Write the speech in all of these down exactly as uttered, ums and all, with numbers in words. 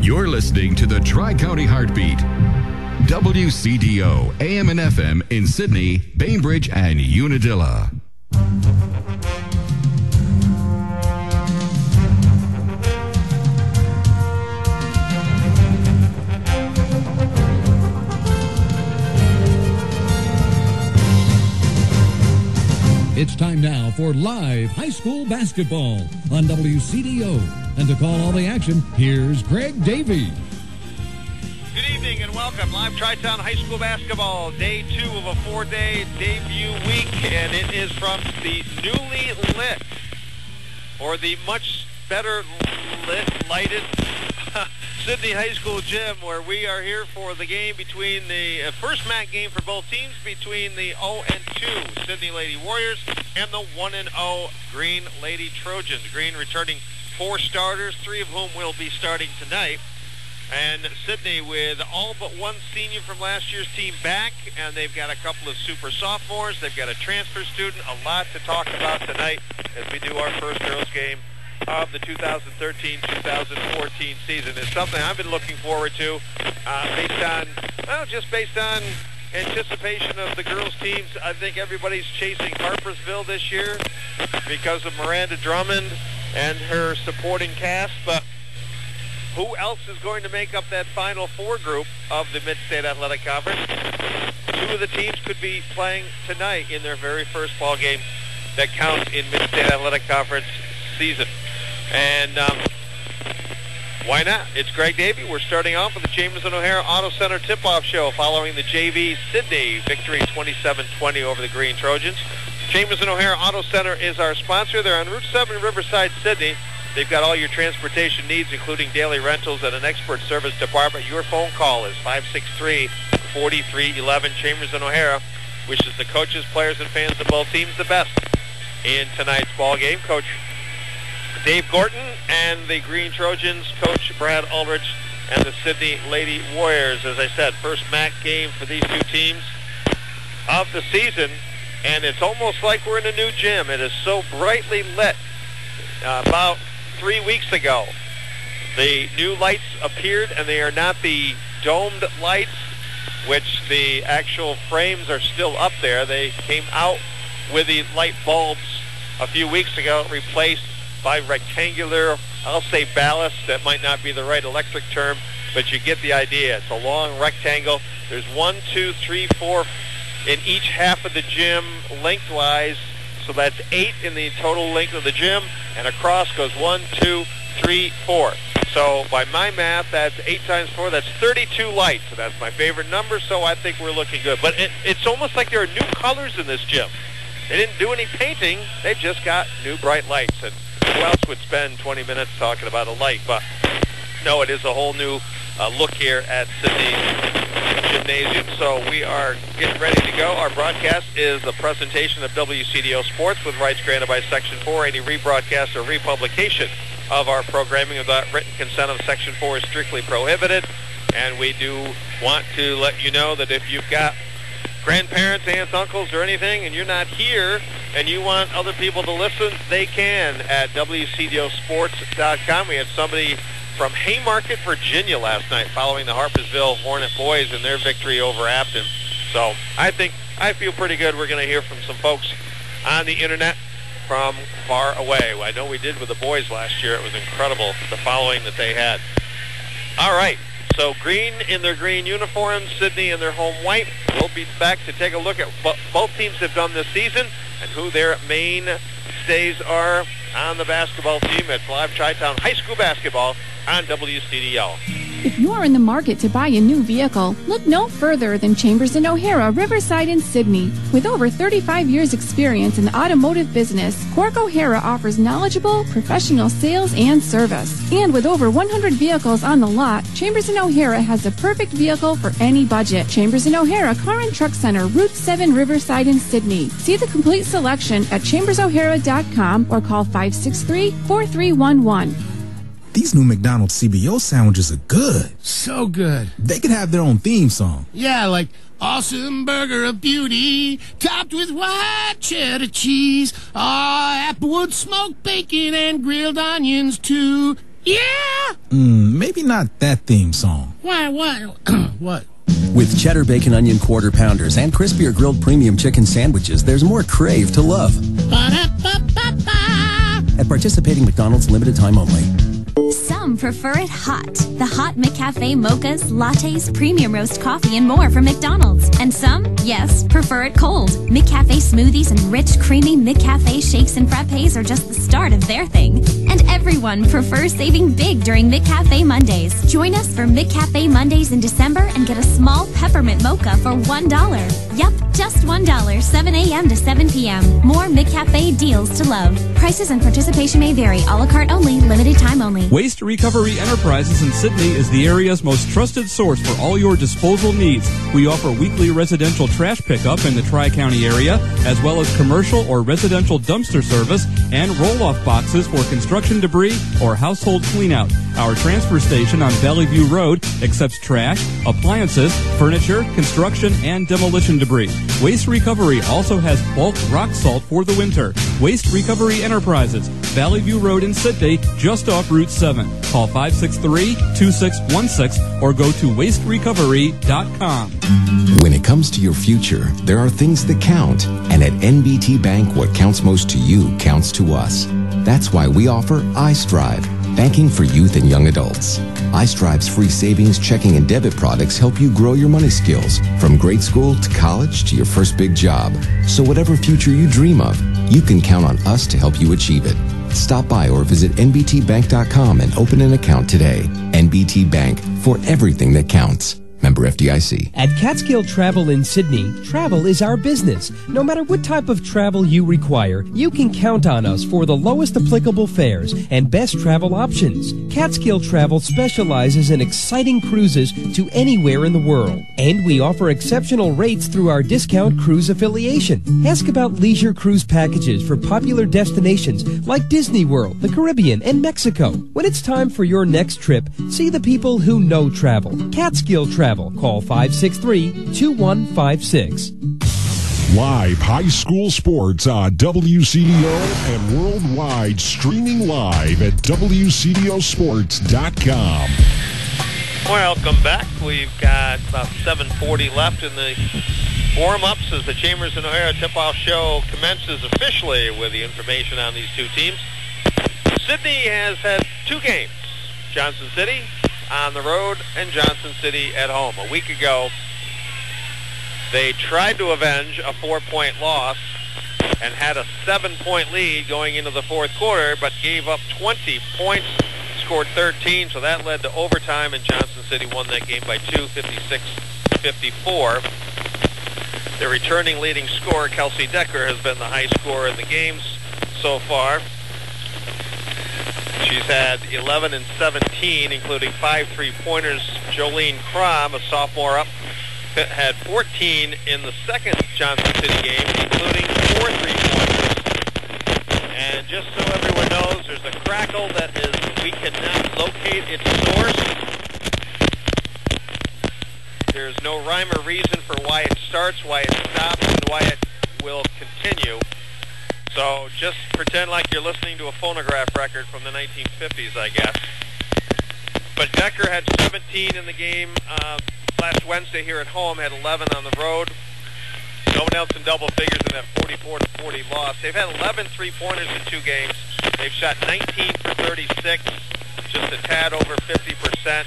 You're listening to the Tri-County Heartbeat. W C D O, A M and F M in Sydney, Bainbridge, and Unadilla. It's time now for live high school basketball on W C D O. And to call all the action, here's Greg Davey. Good evening and welcome. Live Tri-Town High School basketball, day two of a four-day debut week, and it is from the newly lit, or the much better lit, lighted Sydney High School gym, where we are here for the game between the uh, first M A C game for both teams between the oh and two Sydney Lady Warriors and the one and oh Green Lady Trojans. Green returning four starters, three of whom will be starting tonight. And Sydney with all but one senior from last year's team back, and they've got a couple of super sophomores. They've got a transfer student. A lot to talk about tonight as we do our first girls game of the two thousand thirteen two thousand fourteen season. It's something I've been looking forward to uh, based on, well, just based on anticipation of the girls' teams. I think everybody's chasing Harpersville this year because of Miranda Drummond and her supporting cast, but who else is going to make up that Final Four group of the Mid-State Athletic Conference? Two of the teams could be playing tonight in their very first ball game that counts in Mid-State Athletic Conference season. And um, why not? It's Greg Davey. We're starting off with the Chambers and O'Hara Auto Center tip-off show following the J V Sydney victory twenty-seven twenty over the Green Trojans. Chambers and O'Hara Auto Center is our sponsor. They're on Route seven in Riverside, Sydney. They've got all your transportation needs, including daily rentals and an expert service department. Your phone call is five six three, four three one one. Chambers and O'Hara wishes the coaches, players, and fans of both teams the best in tonight's ball game. Coach Dave Gorton and the Green Trojans, Coach Brad Ulrich, and the Sydney Lady Warriors. As I said, first M A C game for these two teams of the season, and it's almost like we're in a new gym. It is so brightly lit. Uh, about three weeks ago, the new lights appeared, and they are not the domed lights, which the actual frames are still up there. They came out with the light bulbs a few weeks ago, replaced by rectangular, I'll say ballast. That might not be the right electric term, but you get the idea. It's a long rectangle. There's one, two, three, four in each half of the gym lengthwise. So that's eight in the total length of the gym, and across goes one, two, three, four. So by my math, that's eight times four. That's thirty-two lights. So that's my favorite number, so I think we're looking good. But it, it's almost like there are new colors in this gym. They didn't do any painting. They've just got new bright lights. And who else would spend twenty minutes talking about a light? But no, it is a whole new uh, look here at Sydney Gymnasium. So we are getting ready to go. Our broadcast is a presentation of W C D O Sports with rights granted by Section four. Any rebroadcast or republication of our programming without written consent of Section four is strictly prohibited. And we do want to let you know that if you've got grandparents, aunts, uncles, or anything, and you're not here and you want other people to listen, they can at W C D O sports dot com. We had somebody from Haymarket, Virginia last night following the Harpersville Hornet boys in their victory over Apton. So I think, I feel pretty good. We're going to hear from some folks on the internet from far away. I know we did with the boys last year. It was incredible, the following that they had. All right, so Green in their green uniforms, Sydney in their home white. We'll be back to take a look at what both teams have done this season and who their mainstays are on the basketball team at Live Tri-Town High School basketball on W C D O. If you are in the market to buy a new vehicle, look no further than Chambers and O'Hara, Riverside and Sydney. With over thirty-five years experience in the automotive business, Cork O'Hara offers knowledgeable, professional sales and service. And with over one hundred vehicles on the lot, Chambers and O'Hara has the perfect vehicle for any budget. Chambers and O'Hara Car and Truck Center, Route seven, Riverside and Sydney. See the complete selection at chambers o'hara dot com or call five six three, four three one one. These new McDonald's C B O sandwiches are good. So good. They could have their own theme song. Yeah, like awesome burger of beauty, topped with white cheddar cheese, ah, applewood smoked bacon and grilled onions too. Yeah? Mm, maybe not that theme song. Why, what? What? With cheddar bacon onion quarter pounders and crispier grilled premium chicken sandwiches, there's more crave to love. Ba-da-ba-ba-ba. At participating McDonald's, limited time only. Some prefer it hot. The hot McCafe mochas, lattes, premium roast coffee, and more from McDonald's. And some, yes, prefer it cold. McCafe smoothies and rich, creamy McCafe shakes and frappes are just the start of their thing. And everyone prefers saving big during McCafe Mondays. Join us for McCafe Mondays in December and get a small peppermint mocha for one dollar. Yup, just one dollar, seven a.m. to seven p.m. More McCafe deals to love. Prices and participation may vary. A la carte only. Limited time only. Waste Recovery Enterprises in Sydney is the area's most trusted source for all your disposal needs. We offer weekly residential trash pickup in the Tri-County area, as well as commercial or residential dumpster service and roll-off boxes for construction debris or household cleanout. Our transfer station on Valley View Road accepts trash, appliances, furniture, construction, and demolition debris. Waste Recovery also has bulk rock salt for the winter. Waste Recovery Enterprises, Valley View Road in Sydney, just off Route seven. Call five six three, two six one six or go to waste recovery dot com. When it comes to your future, there are things that count. And at N B T Bank, what counts most to you counts to us. That's why we offer iStrive, banking for youth and young adults. iStrive's free savings, checking, and debit products help you grow your money skills from grade school to college to your first big job. So whatever future you dream of, you can count on us to help you achieve it. Stop by or visit N B T bank dot com and open an account today. N B T Bank, for everything that counts. Member F D I C. At Catskill Travel in Sydney, travel is our business. No matter what type of travel you require, you can count on us for the lowest applicable fares and best travel options. Catskill Travel specializes in exciting cruises to anywhere in the world. And we offer exceptional rates through our discount cruise affiliation. Ask about leisure cruise packages for popular destinations like Disney World, the Caribbean, and Mexico. When it's time for your next trip, see the people who know travel. Catskill Travel. Call five six three, two one five six. Live high school sports on W C D O and worldwide, streaming live at W C D O sports dot com. Welcome back. We've got about seven forty left in the warm-ups as the Chambers and O'Hara tip-off show commences officially with the information on these two teams. Sydney has had two games. Johnson City on the road and Johnson City at home. A week ago, they tried to avenge a four-point loss and had a seven-point lead going into the fourth quarter, but gave up twenty points, scored thirteen, so that led to overtime, and Johnson City won that game by two, fifty-six fifty-four. Their returning leading scorer, Kelsey Decker, has been the high scorer in the games so far. She's had eleven and seventeen, including five three-pointers. Jolene Crom, a sophomore up, had fourteen in the second Johnson City game, including four three-pointers. And just so everyone knows, there's a crackle that is, we cannot locate its source. There's no rhyme or reason for why it starts, why it stops, and why it will continue. So just pretend like you're listening to a phonograph record from the nineteen fifties, I guess. But Decker had seventeen in the game uh, last Wednesday here at home, had eleven on the road. No one else in double figures in that forty-four to forty loss. They've had eleven three-pointers in two games. They've shot nineteen for thirty-six, just a tad over fifty percent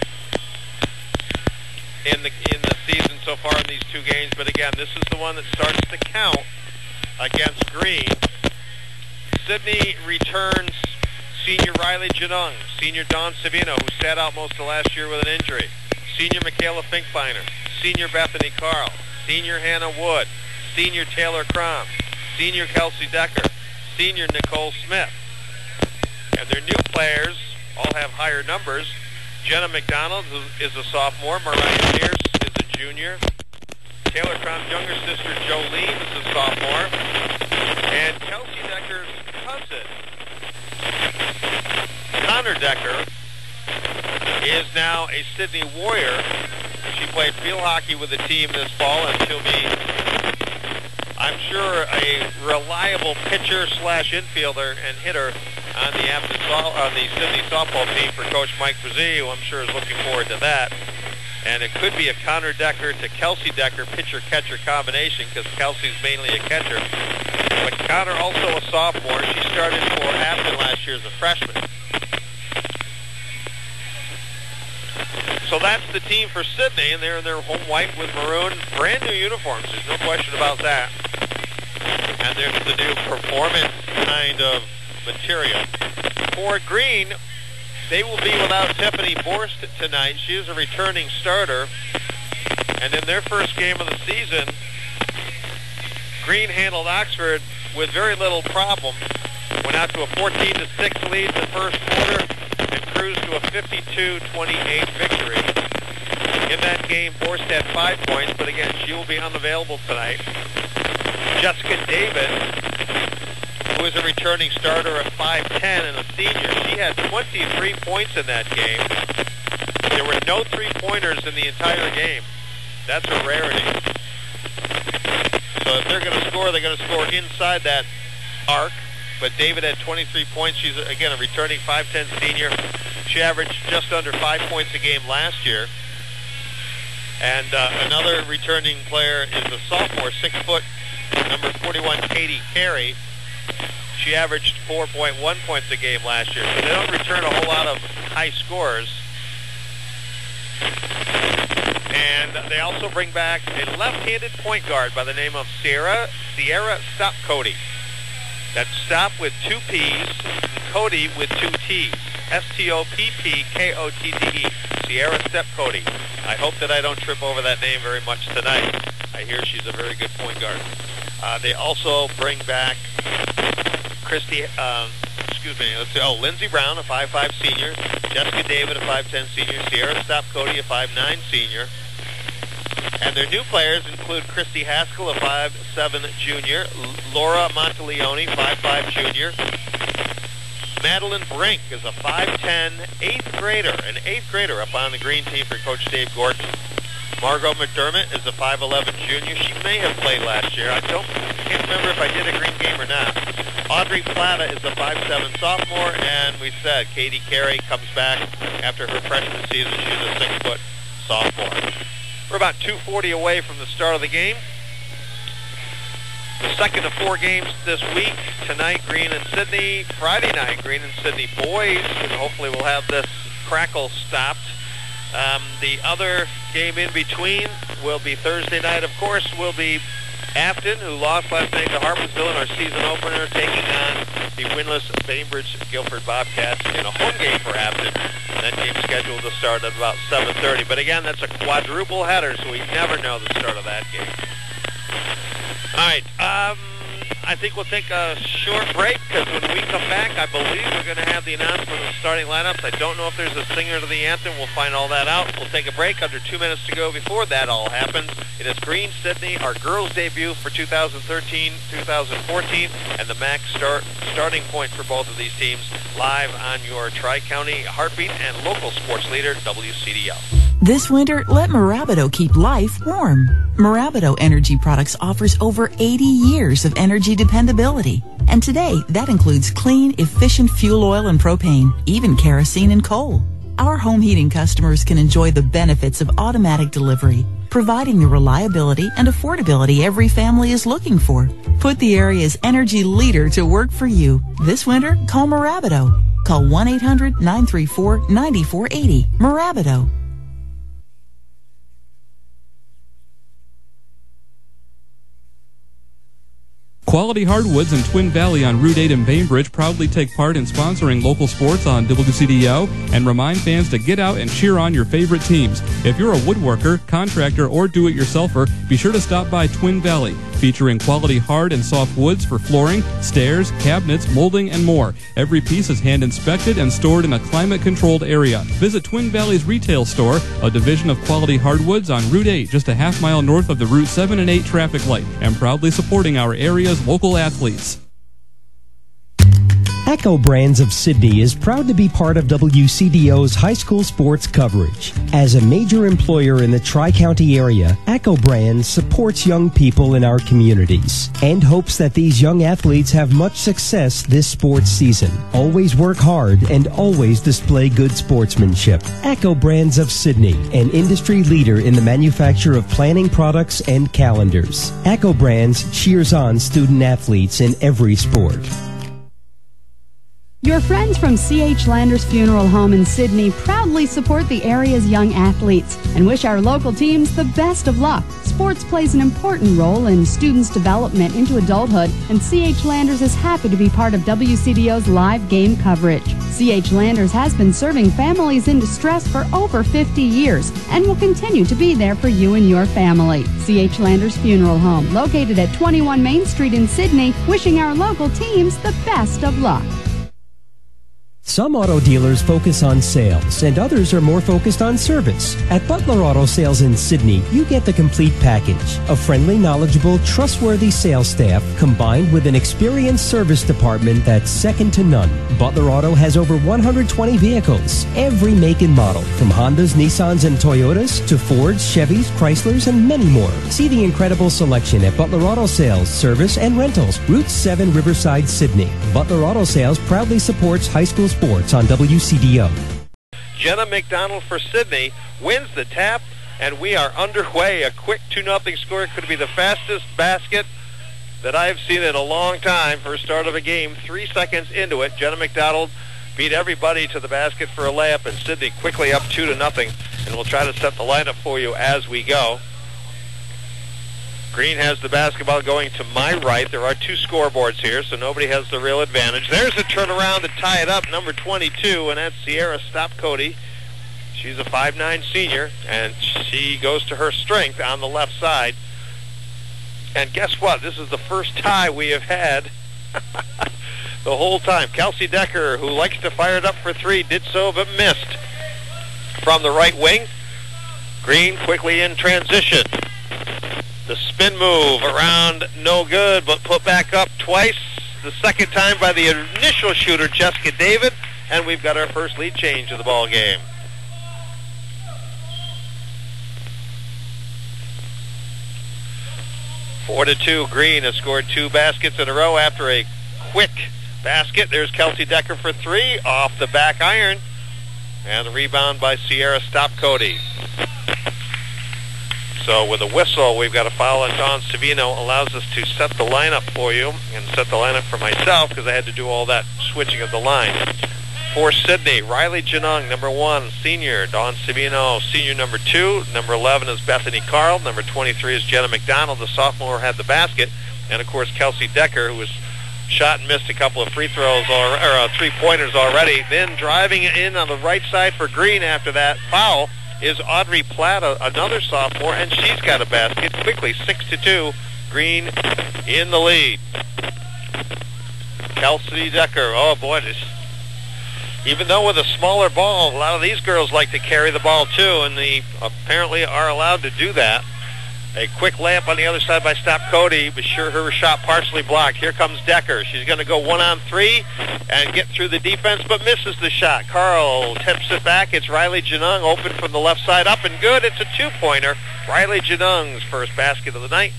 in the in the season so far in these two games. But again, this is the one that starts to count against Green. Sydney returns senior Riley Janung, senior Dawn Savino, who sat out most of last year with an injury, senior Michaela Finkbeiner, senior Bethany Carl, senior Hannah Wood, senior Taylor Crom, senior Kelsey Decker, senior Nicole Smith. And their new players all have higher numbers. Jenna McDonald is a sophomore, Mariah Pierce is a junior, Taylor Crom's younger sister Jolene is a sophomore, and Kelsey Decker's cousin, Connor Decker, is now a Sydney Warrior. She played field hockey with the team this fall, and she'll be, I'm sure, a reliable pitcher slash infielder and hitter on the Afton on the Sidney softball team for Coach Mike Frazee, who I'm sure is looking forward to that. And it could be a Connor Decker to Kelsey Decker pitcher-catcher combination because Kelsey's mainly a catcher. But Connor also a sophomore. She started for Afton last year as a freshman. So that's the team for Sidney, and they're in their home white with maroon, brand new uniforms. There's no question about that. And there's the new performance kind of material. For Green, they will be without Tiffany Borst tonight. She is a returning starter. And in their first game of the season, Green handled Oxford with very little problem. Went out to a fourteen to six lead in the first quarter and cruised to a fifty-two twenty-eight victory. In that game, Borst had five points, but again, she will be unavailable tonight. Jessica David, who is a returning starter at five ten and a senior, she had twenty-three points in that game. There were no three-pointers in the entire game. That's a rarity. So if they're going to score, they're going to score inside that arc. But David had twenty-three points. She's, again, a returning five ten senior. She averaged just under five points a game last year. And uh, another returning player is a sophomore, six foot, number forty-one, Katie Carey. She averaged four point one points a game last year. So they don't return a whole lot of high scores. And they also bring back a left-handed point guard by the name of Sierra, Sierra Stopkody. That's Stop with two P's, and Cody with two T's. S T O P P K O T T E. Sierra Stopkody. I hope that I don't trip over that name very much tonight. I hear she's a very good point guard. Uh, they also bring back Christy, um, excuse me, let's see, oh, Lindsey Brown, a five five senior. Jessica David, a five ten senior. Sierra Stopkody, a five nine senior. And their new players include Christy Haskell, a five seven junior. Laura Monteleone, five five junior. Madeline Brink is a five ten eighth grader, an eighth grader up on the green team for Coach Dave Gordon. Margot McDermott is a five eleven junior. She may have played last year. I don't can't remember if I did a green game or not. Audrey Plata is a five seven sophomore, and we said Katie Carey comes back after her freshman season. She's a six foot sophomore. We're about two forty away from the start of the game. The second of four games this week. Tonight, Green and Sidney. Friday night, Green and Sidney boys. And hopefully we'll have this crackle stopped. Um, the other game in between will be Thursday night, of course, will be Afton, who lost last night to Harpensville in our season opener, taking on the winless Bainbridge Guilford Bobcats in a home game for Afton. That game's scheduled to start at about seven thirty. But again, that's a quadruple header, so we never know the start of that game. All right, um, I think we'll take a short break because when we come back, I believe we're going to have the announcement of the starting lineups. I don't know if there's a singer to the anthem. We'll find all that out. We'll take a break. Under two minutes to go before that all happens. It is Green Sidney, our girls' debut for two thousand thirteen two thousand fourteen, and the max start starting point for both of these teams live on your Tri-County Heartbeat and local sports leader, W C D O. This winter, let Marabido keep life warm. Marabido Energy Products offers over eighty years of energy dependability. And today, that includes clean, efficient fuel oil and propane, even kerosene and coal. Our home heating customers can enjoy the benefits of automatic delivery, providing the reliability and affordability every family is looking for. Put the area's energy leader to work for you. This winter, call Marabido. Call one eight hundred nine three four nine four eight zero. Marabido. Quality Hardwoods in Twin Valley on Route eight in Bainbridge proudly take part in sponsoring local sports on W C D O and remind fans to get out and cheer on your favorite teams. If you're a woodworker, contractor, or do-it-yourselfer, be sure to stop by Twin Valley, featuring quality hard and soft woods for flooring, stairs, cabinets, molding, and more. Every piece is hand-inspected and stored in a climate-controlled area. Visit Twin Valley's retail store, a division of Quality Hardwoods on Route eight, just a half mile north of the Route seven and eight traffic light, and proudly supporting our area's local athletes. Echo Brands of Sydney is proud to be part of W C D O's high school sports coverage. As a major employer in the Tri-County area, Echo Brands supports young people in our communities and hopes that these young athletes have much success this sports season. Always work hard and always display good sportsmanship. Echo Brands of Sydney, an industry leader in the manufacture of planning products and calendars. Echo Brands cheers on student athletes in every sport. Your friends from C H Landers Funeral Home in Sydney proudly support the area's young athletes and wish our local teams the best of luck. Sports plays an important role in students' development into adulthood, and C H Landers is happy to be part of W C D O's live game coverage. C H Landers has been serving families in distress for over fifty years and will continue to be there for you and your family. C H Landers Funeral Home, located at twenty-one Main Street in Sydney, wishing our local teams the best of luck. Some auto dealers focus on sales, and others are more focused on service. At Butler Auto Sales in Sydney, you get the complete package. A friendly, knowledgeable, trustworthy sales staff combined with an experienced service department that's second to none. Butler Auto has over one hundred twenty vehicles, every make and model, from Hondas, Nissans, and Toyotas to Fords, Chevys, Chryslers, and many more. See the incredible selection at Butler Auto Sales, Service and Rentals, Route seven, Riverside, Sydney. Butler Auto Sales proudly supports high school sports on W C D O. Jenna McDonald for Sydney wins the tap, and we are underway. A quick two nothing score. It could be the fastest basket that I've seen in a long time for a start of a game. Three seconds into it, Jenna McDonald beat everybody to the basket for a layup, and Sydney quickly up two to nothing. And we'll try to set the lineup for you as we go. Green has the basketball going to my right. There are two scoreboards here, so nobody has the real advantage. There's a turnaround to tie it up, number twenty-two, and that's Sierra Stopcody. She's a five nine senior, and she goes to her strength on the left side. And guess what? This is the first tie we have had the whole time. Kelsey Decker, who likes to fire it up for three, did so but missed from the right wing. Green quickly in transition. The spin move around, no good, but put back up twice. The second time by the initial shooter, Jessica David, and we've got our first lead change of the ball game. Four to two, Green has scored two baskets in a row after a quick basket. There's Kelsey Decker for three, off the back iron, and the rebound by Sierra Stopcody. So with a whistle, we've got a foul on Dawn Savino. Allows us to set the lineup for you and set the lineup for myself because I had to do all that switching of the line. For Sydney, Riley Janung, number one, senior. Dawn Savino, senior number two. Number eleven is Bethany Carl. Number twenty-three is Jenna McDonald. The sophomore had the basket. And, of course, Kelsey Decker, who was shot and missed a couple of free throws or, or uh, three-pointers already. Then driving in on the right side for Green after that foul is Audrey Platt, another sophomore, and she's got a basket. Quickly, six to two, Green in the lead. Kelsey Decker, oh boy, this, even though with a smaller ball, a lot of these girls like to carry the ball too, and they apparently are allowed to do that. A quick layup on the other side by Stopcody, but sure her shot partially blocked. Here comes Decker. She's going to go one on three and get through the defense, but misses the shot. Carl tips it back. It's Riley Janung open from the left side, up and good. It's a two-pointer. Riley Janung's first basket of the night.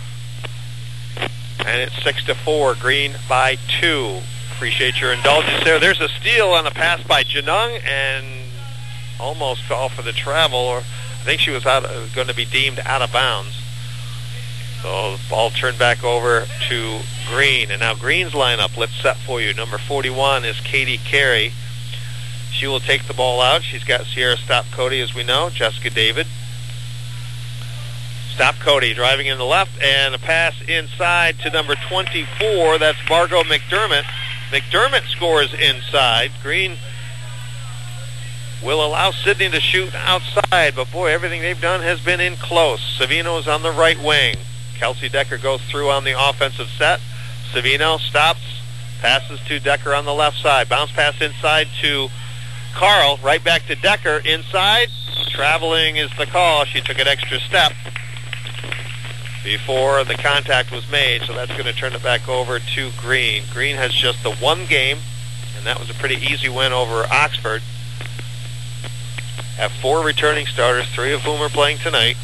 And it's six to four, Green by two. Appreciate your indulgence there. There's a steal on a pass by Janung and almost fell for the travel, or I think she was out, uh, going to be deemed out of bounds. So the ball turned back over to Green. And now Green's lineup, let's set for you. Number forty-one is Katie Carey. She will take the ball out. She's got Sierra Stopcody, as we know, Jessica David. Stopcody driving in the left, and a pass inside to number twenty-four. That's Margot McDermott. McDermott scores inside. Green will allow Sydney to shoot outside, but boy, everything they've done has been in close. Savino's on the right wing. Kelsey Decker goes through on the offensive set. Savino stops, passes to Decker on the left side. Bounce pass inside to Carl, right back to Decker inside. Traveling is the call. She took an extra step before the contact was made, so that's going to turn it back over to Green. Green has just the one game and that was a pretty easy win over Oxford. Have four returning starters, three of whom are playing tonight.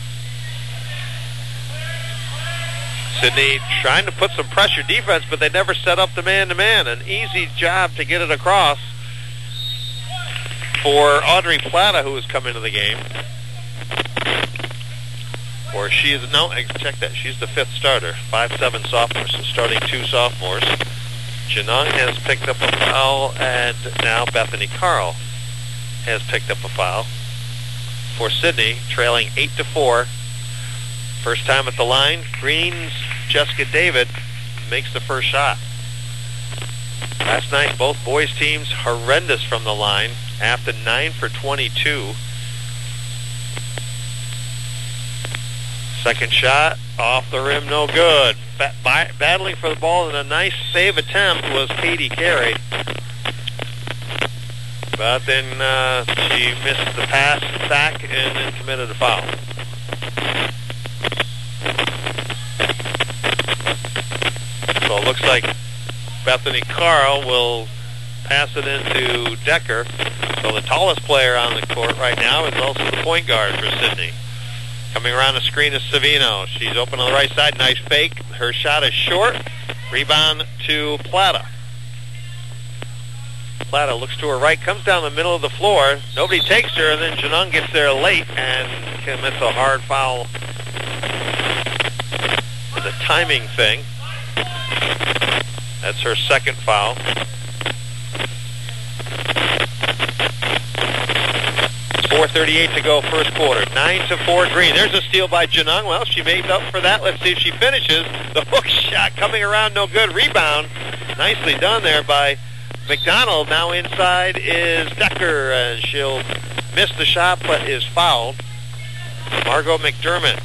Sidney trying to put some pressure defense, but they never set up the man-to-man. An easy job to get it across for Audrey Plata, who has come into the game. Or she is, no, check that, she's the fifth starter. five seven sophomore, so starting two sophomores. Janung has picked up a foul, and now Bethany Carl has picked up a foul for Sidney, trailing eight to four. First time at the line, Green's Jessica David makes the first shot. Last night, both boys' teams horrendous from the line, after nine for twenty-two. Second shot, off the rim, no good. Ba- by- battling for the ball, and a nice save attempt was Katie Carey. But then uh, she missed the pass back and then committed a foul. So it looks like Bethany Carl will pass it into Decker. So the tallest player on the court right now is also the point guard for Sidney. Coming around the screen is Savino. She's open on the right side. Nice fake. Her shot is short. Rebound to Plata. Plata looks to her right, comes down the middle of the floor. Nobody takes her, and then Janung gets there late and commits a hard foul. It's a timing thing. That's her second foul. four thirty-eight to go, first quarter. nine to four Green. There's a steal by Janung. Well, she made up for that. Let's see if she finishes. The hook shot coming around, no good. Rebound. Nicely done there by McDonald. Now inside is Decker, and she'll miss the shot but is fouled. Margot McDermott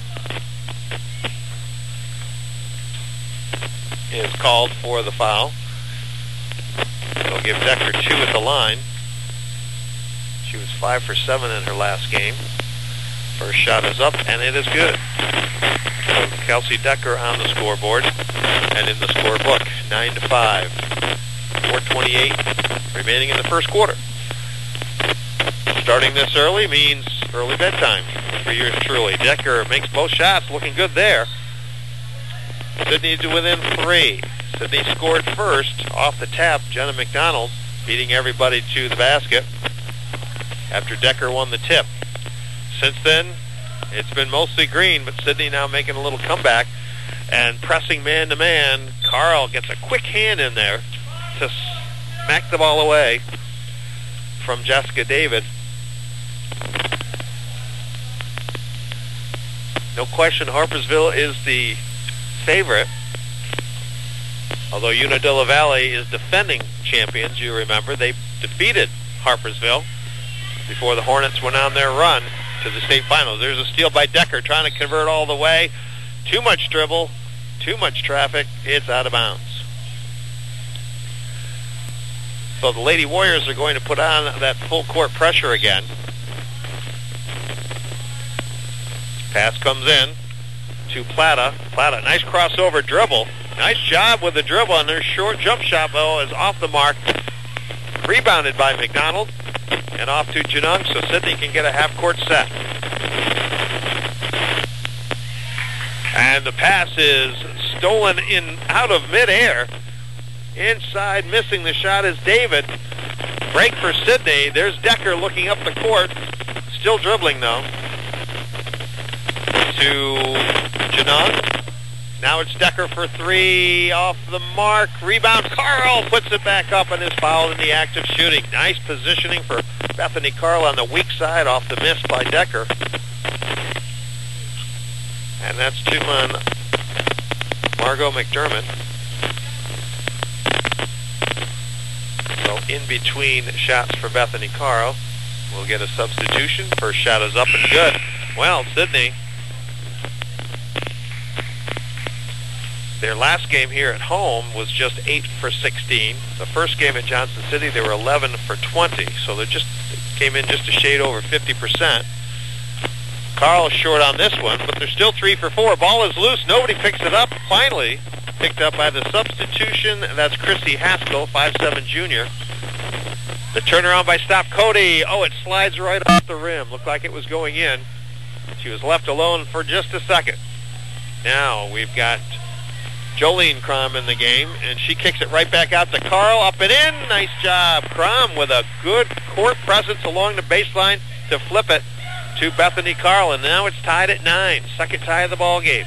is called for the foul. It'll give Decker two at the line. She was five for seven in her last game. First shot is up, and it is good. So Kelsey Decker on the scoreboard and in the scorebook, nine to five. four twenty-eight remaining in the first quarter. Starting this early means early bedtime for yours truly. Decker makes both shots, looking good there. Sidney to within three. Sidney scored first off the tap. Jenna McDonald beating everybody to the basket after Decker won the tip. Since then, it's been mostly Green, but Sidney now making a little comeback and pressing man-to-man. Carl gets a quick hand in there to smack the ball away from Jessica David. No question, Harpersville is the favorite. Although Unadilla Valley is defending champions, you remember, they defeated Harpersville before the Hornets went on their run to the state finals. There's a steal by Decker, trying to convert all the way. Too much dribble, too much traffic. It's out of bounds. So the Lady Warriors are going to put on that full court pressure again. Pass comes in to Plata. Plata, nice crossover dribble. Nice job with the dribble, and their short jump shot, though, is off the mark. Rebounded by McDonald, and off to Janung, so Sidney can get a half-court set. And the pass is stolen in out of midair. Inside, missing the shot is David. Break for Sidney. There's Decker looking up the court. Still dribbling, though. To Janung. Now it's Decker for three, off the mark. Rebound, Carl puts it back up and is fouled in the act of shooting. Nice positioning for Bethany Carl on the weak side, off the miss by Decker. And that's two on Margot McDermott. So in between shots for Bethany Carl. We'll get a substitution. First shot is up and good. Well, Sidney, their last game here at home was just eight for sixteen. The first game at Johnson City, they were eleven for twenty. So they just they came in just a shade over fifty percent. Carl short on this one, but they're still three for four. Ball is loose. Nobody picks it up. Finally picked up by the substitution. That's Christy Haskell, five seven junior. The turnaround by Stop Cody. Oh, it slides right off the rim. Looked like it was going in. She was left alone for just a second. Now we've got Jolene Crom in the game, and she kicks it right back out to Carl. Up and in. Nice job. Crom with a good court presence along the baseline to flip it to Bethany Carl, and now it's tied at nine. Second tie of the ball game.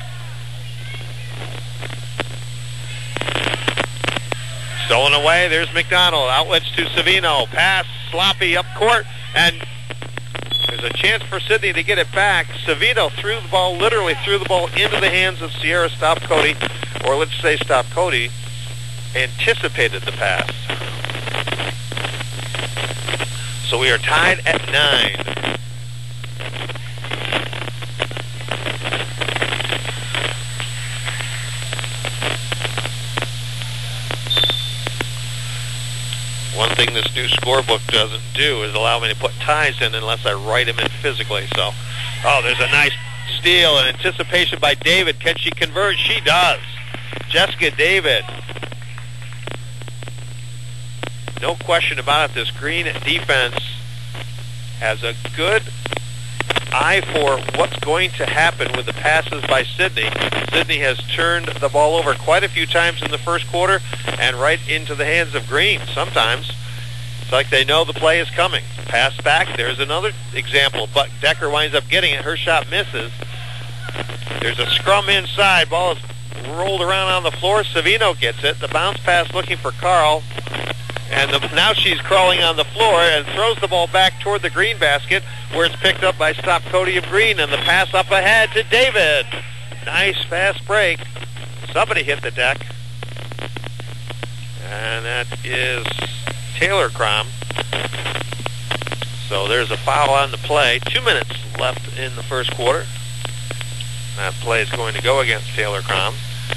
Stolen away. There's McDonald. Outlets to Savino. Pass sloppy up court, and there's a chance for Sydney to get it back. Savino threw the ball, literally threw the ball into the hands of Sierra Stop Cody, or let's say Stop Cody anticipated the pass. So we are tied at nine. One thing this new scorebook doesn't do is allow me to put ties in unless I write them in physically. So, oh, there's a nice steal and anticipation by David. Can she convert? She does. Jessica David. No question about it. This Green defense has a good eye for what's going to happen with the passes by Sydney. Sydney has turned the ball over quite a few times in the first quarter and right into the hands of Green. Sometimes it's like they know the play is coming. Pass back. There's another example, but Decker winds up getting it. Her shot misses. There's a scrum inside. Ball is rolled around on the floor. Savino gets it. The bounce pass looking for Carl. And the, now she's crawling on the floor and throws the ball back toward the Green basket, where it's picked up by Stop Cody of Green, and the pass up ahead to David. Nice fast break. Somebody hit the deck. And that is Taylor Crom. So there's a foul on the play. Two minutes left in the first quarter. That play is going to go against Taylor Crom.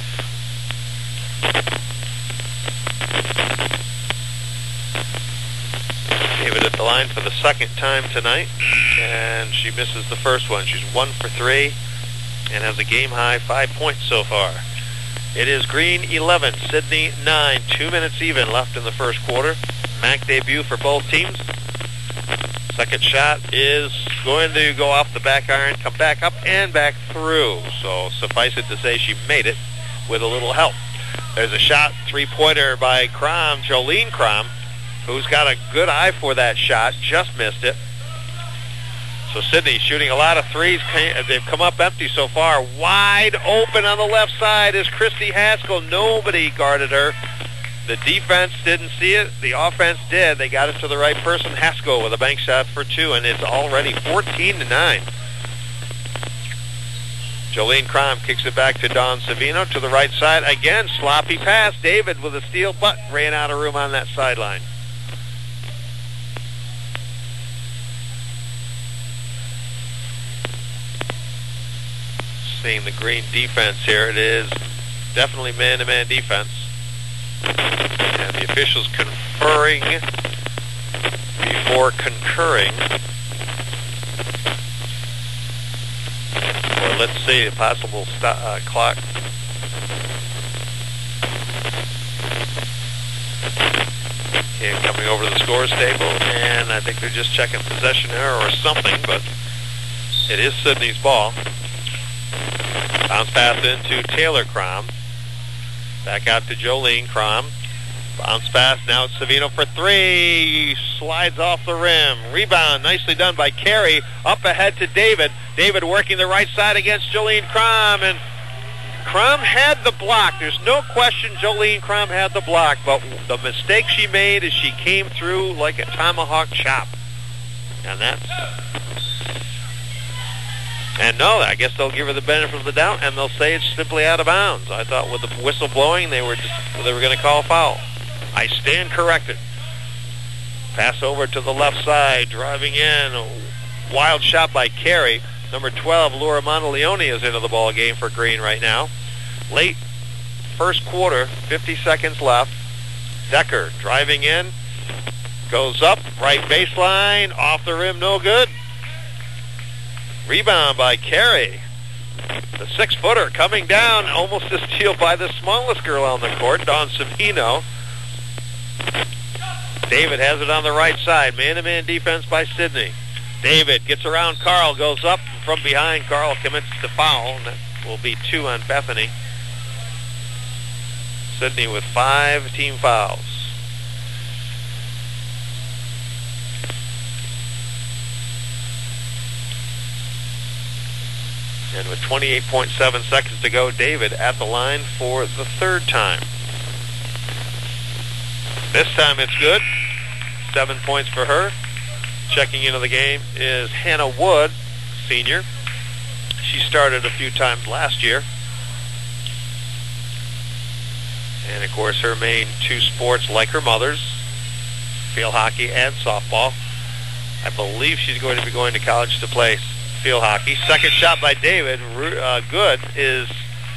David at the line for the second time tonight, and she misses the first one. She's one for three and has a game-high five points so far. It is Green eleven, Sydney nine. Two minutes even left in the first quarter. M A C debut for both teams. Second shot is going to go off the back iron, come back up and back through. So suffice it to say she made it with a little help. There's a shot, three-pointer by Crom, Jolene Crom, who's got a good eye for that shot, just missed it. So Sydney shooting a lot of threes. They've come up empty so far. Wide open on the left side is Christy Haskell. Nobody guarded her. The defense didn't see it. The offense did. They got it to the right person. Haskell with a bank shot for two, and it's already fourteen to nine. Jolene Crom kicks it back to Dawn Savino to the right side. Again, sloppy pass. David with a steal, but ran out of room on that sideline. Seeing the Green defense here, it is definitely man-to-man defense. And the officials conferring before concurring. Or let's see a possible stop, uh, clock. And coming over to the scores table, and I think they're just checking possession error or something, but it is Sydney's ball. Bounce pass into Taylor Crom. Back out to Jolene Crom. Bounce pass, now it's Savino for three. Slides off the rim. Rebound, nicely done by Carey. Up ahead to David. David working the right side against Jolene Crom. And Crom had the block. There's no question Jolene Crom had the block. But the mistake she made is she came through like a tomahawk chop. And that's... And no, I guess they'll give her the benefit of the doubt, and they'll say it's simply out of bounds. I thought with the whistle blowing, they were just they were going to call a foul. I stand corrected. Pass over to the left side, driving in. A wild shot by Carey. Number twelve, Laura Monteleone, is into the ball game for Green right now. Late first quarter, fifty seconds left. Decker driving in, goes up, right baseline, off the rim, no good. Rebound by Carey. The six-footer coming down, almost a steal by the smallest girl on the court, Dawn Savino. David has it on the right side. Man-to-man defense by Sidney. David gets around Carl, goes up from behind. Carl commits to foul, and that will be two on Bethany. Sidney with five team fouls. And with twenty-eight point seven seconds to go, David at the line for the third time. This time it's good. Seven points for her. Checking into the game is Hannah Wood, senior. She started a few times last year. And of course her main two sports, like her mother's, field hockey and softball. I believe she's going to be going to college to play field hockey. Second shot by David, uh, good, is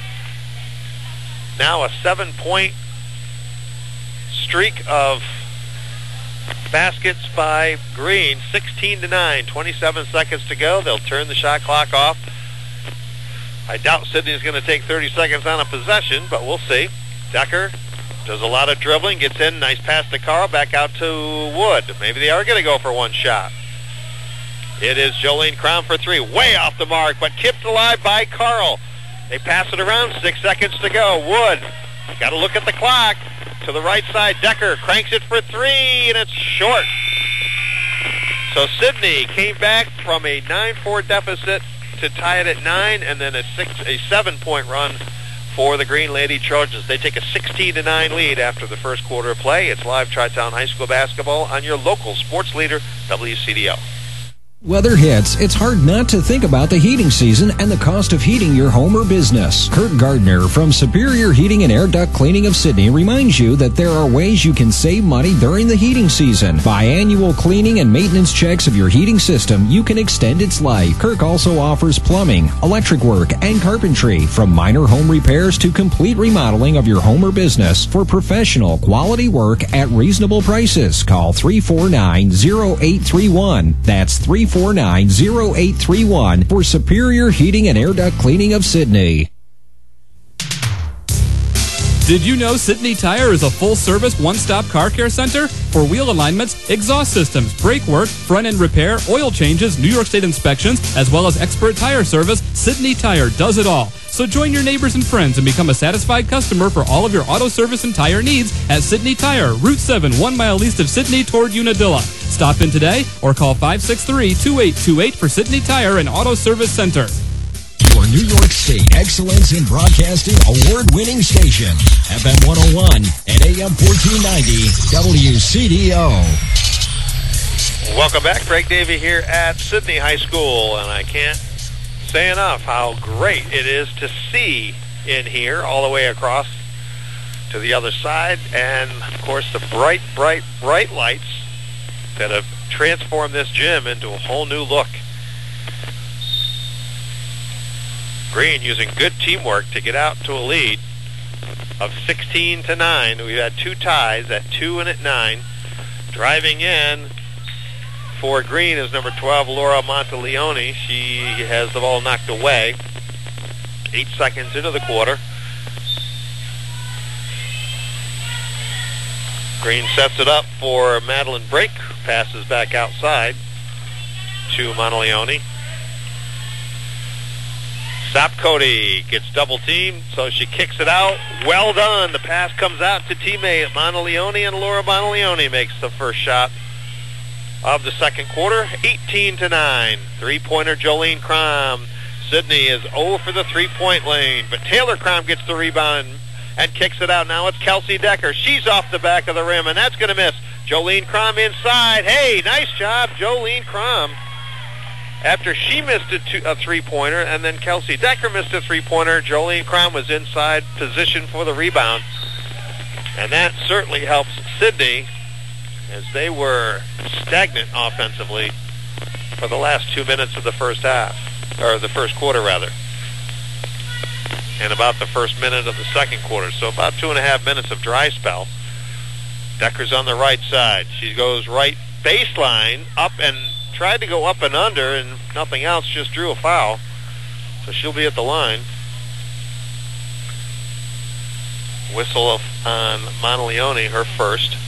now a seven-point streak of baskets by Green. sixteen to nine, twenty-seven seconds to go. They'll turn the shot clock off. I doubt Sidney's going to take thirty seconds on a possession, but we'll see. Decker does a lot of dribbling, gets in, nice pass to Carl, back out to Wood. Maybe they are going to go for one shot. It is Jolene Crown for three, way off the mark, but kept alive by Carl. They pass it around, six seconds to go. Wood, got to look at the clock. To the right side, Decker cranks it for three, and it's short. So Sidney came back from a nine four deficit to tie it at nine, and then a six, a seven-point run for the Green Lady Trojans. They take a sixteen to nine lead after the first quarter of play. It's live Tri-Town High School basketball on your local sports leader, W C D O. Weather hits, it's hard not to think about the heating season and the cost of heating your home or business. Kurt Gardner from Superior Heating and Air Duct Cleaning of Sidney reminds you that there are ways you can save money during the heating season. Biannual cleaning and maintenance checks of your heating system, you can extend its life. Kirk also offers plumbing, electric work, and carpentry, from minor home repairs to complete remodeling of your home or business for professional quality work at reasonable prices. Call three four nine, zero eight three one. That's three four nine, zero eight three one for Superior Heating and Air Duct Cleaning of Sidney. Did you know Sidney Tire is a full-service, one-stop car care center? For wheel alignments, exhaust systems, brake work, front-end repair, oil changes, New York State inspections, as well as expert tire service, Sidney Tire does it all. So join your neighbors and friends and become a satisfied customer for all of your auto service and tire needs at Sidney Tire, Route seven, one mile east of Sidney toward Unadilla. Stop in today or call five six three, two eight two eight for Sidney Tire and Auto Service Center. Your New York State Excellence in Broadcasting award-winning station, F M one oh one and A M fourteen ninety, W C D O. Welcome back. Greg Davey here at Sidney High School, and I can't say enough how great it is to see in here all the way across to the other side, and of course the bright, bright, bright lights that have transformed this gym into a whole new look. Green using good teamwork to get out to a lead of sixteen to nine. We've had two ties at two and at nine. Driving in for Green is number twelve, Laura Monteleone. She has the ball knocked away. Eight seconds into the quarter. Green sets it up for Madeline Brake. Passes back outside to Monteleone. Stop Cody gets double teamed, so she kicks it out. Well done. The pass comes out to teammate Monteleone, and Laura Monteleone makes the first shot of the second quarter. eighteen to nine. Three-pointer Jolene Crom. Sidney is zero for the three-point lane, but Taylor Crom gets the rebound and kicks it out. Now it's Kelsey Decker. She's off the back of the rim, and that's going to miss. Jolene Crom inside. Hey, nice job, Jolene Crom. After she missed a, two, a three-pointer, and then Kelsey Decker missed a three-pointer, Jolene Crom was inside position for the rebound. And that certainly helps Sidney, as they were stagnant offensively for the last two minutes of the first half, or the first quarter, rather, and about the first minute of the second quarter. So about two and a half minutes of dry spell. Decker's on the right side. She goes right baseline, up and tried to go up and under, and nothing else, just drew a foul. So she'll be at the line. Whistle of, on Monteleone, her first.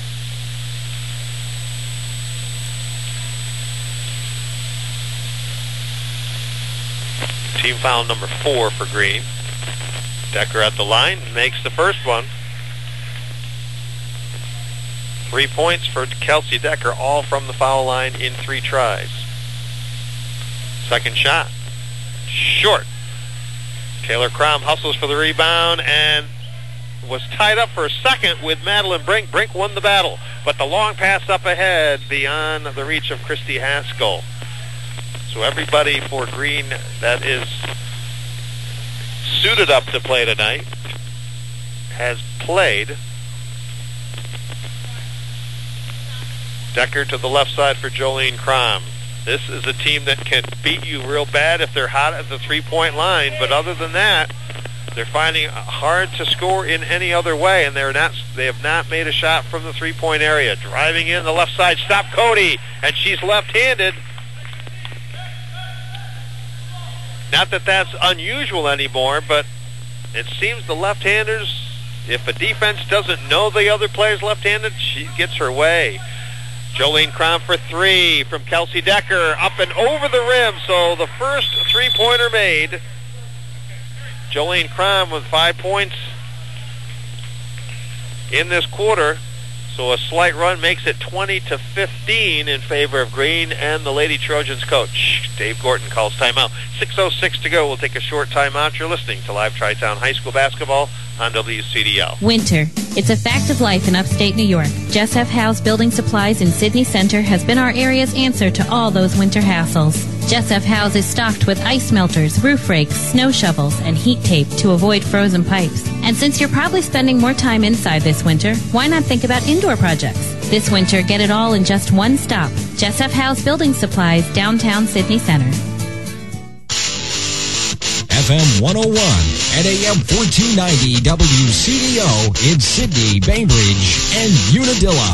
Team foul number four for Green. Decker at the line, makes the first one. Three points for Kelsey Decker, all from the foul line in three tries. Second shot, short. Taylor Crom hustles for the rebound and was tied up for a second with Madeline Brink. Brink won the battle, but the long pass up ahead beyond the reach of Christy Haskell. So everybody for Green that is suited up to play tonight has played. Decker to the left side for Jolene Crom. This is a team that can beat you real bad if they're hot at the three-point line, but other than that, they're finding it hard to score in any other way, and they're not. They have not made a shot from the three-point area. Driving in the left side, stop Cody, and she's left-handed. Not that that's unusual anymore, but it seems the left-handers, if a defense doesn't know the other player's left-handed, she gets her way. Jolene Crom for three from Kelsey Decker, up and over the rim, so the first three-pointer made. Jolene Crom with five points in this quarter, so a slight run makes it twenty to fifteen in favor of Green and the Lady Trojans coach. Dave Gorton calls timeout. six oh six to go. We'll take a short timeout. You're listening to Live Tri-Town High School Basketball on W C D L. Winter. It's a fact of life in upstate New York. Jess F. House Building Supplies in Sydney Center has been our area's answer to all those winter hassles. Jess F. House is stocked with ice melters, roof rakes, snow shovels, and heat tape to avoid frozen pipes. And since you're probably spending more time inside this winter, why not think about indoor projects? This winter, get it all in just one stop. Jess F. House Building Supplies, downtown Sydney Center. F M one oh one and A M fourteen ninety W C D O in Sydney, Bainbridge, and Unadilla.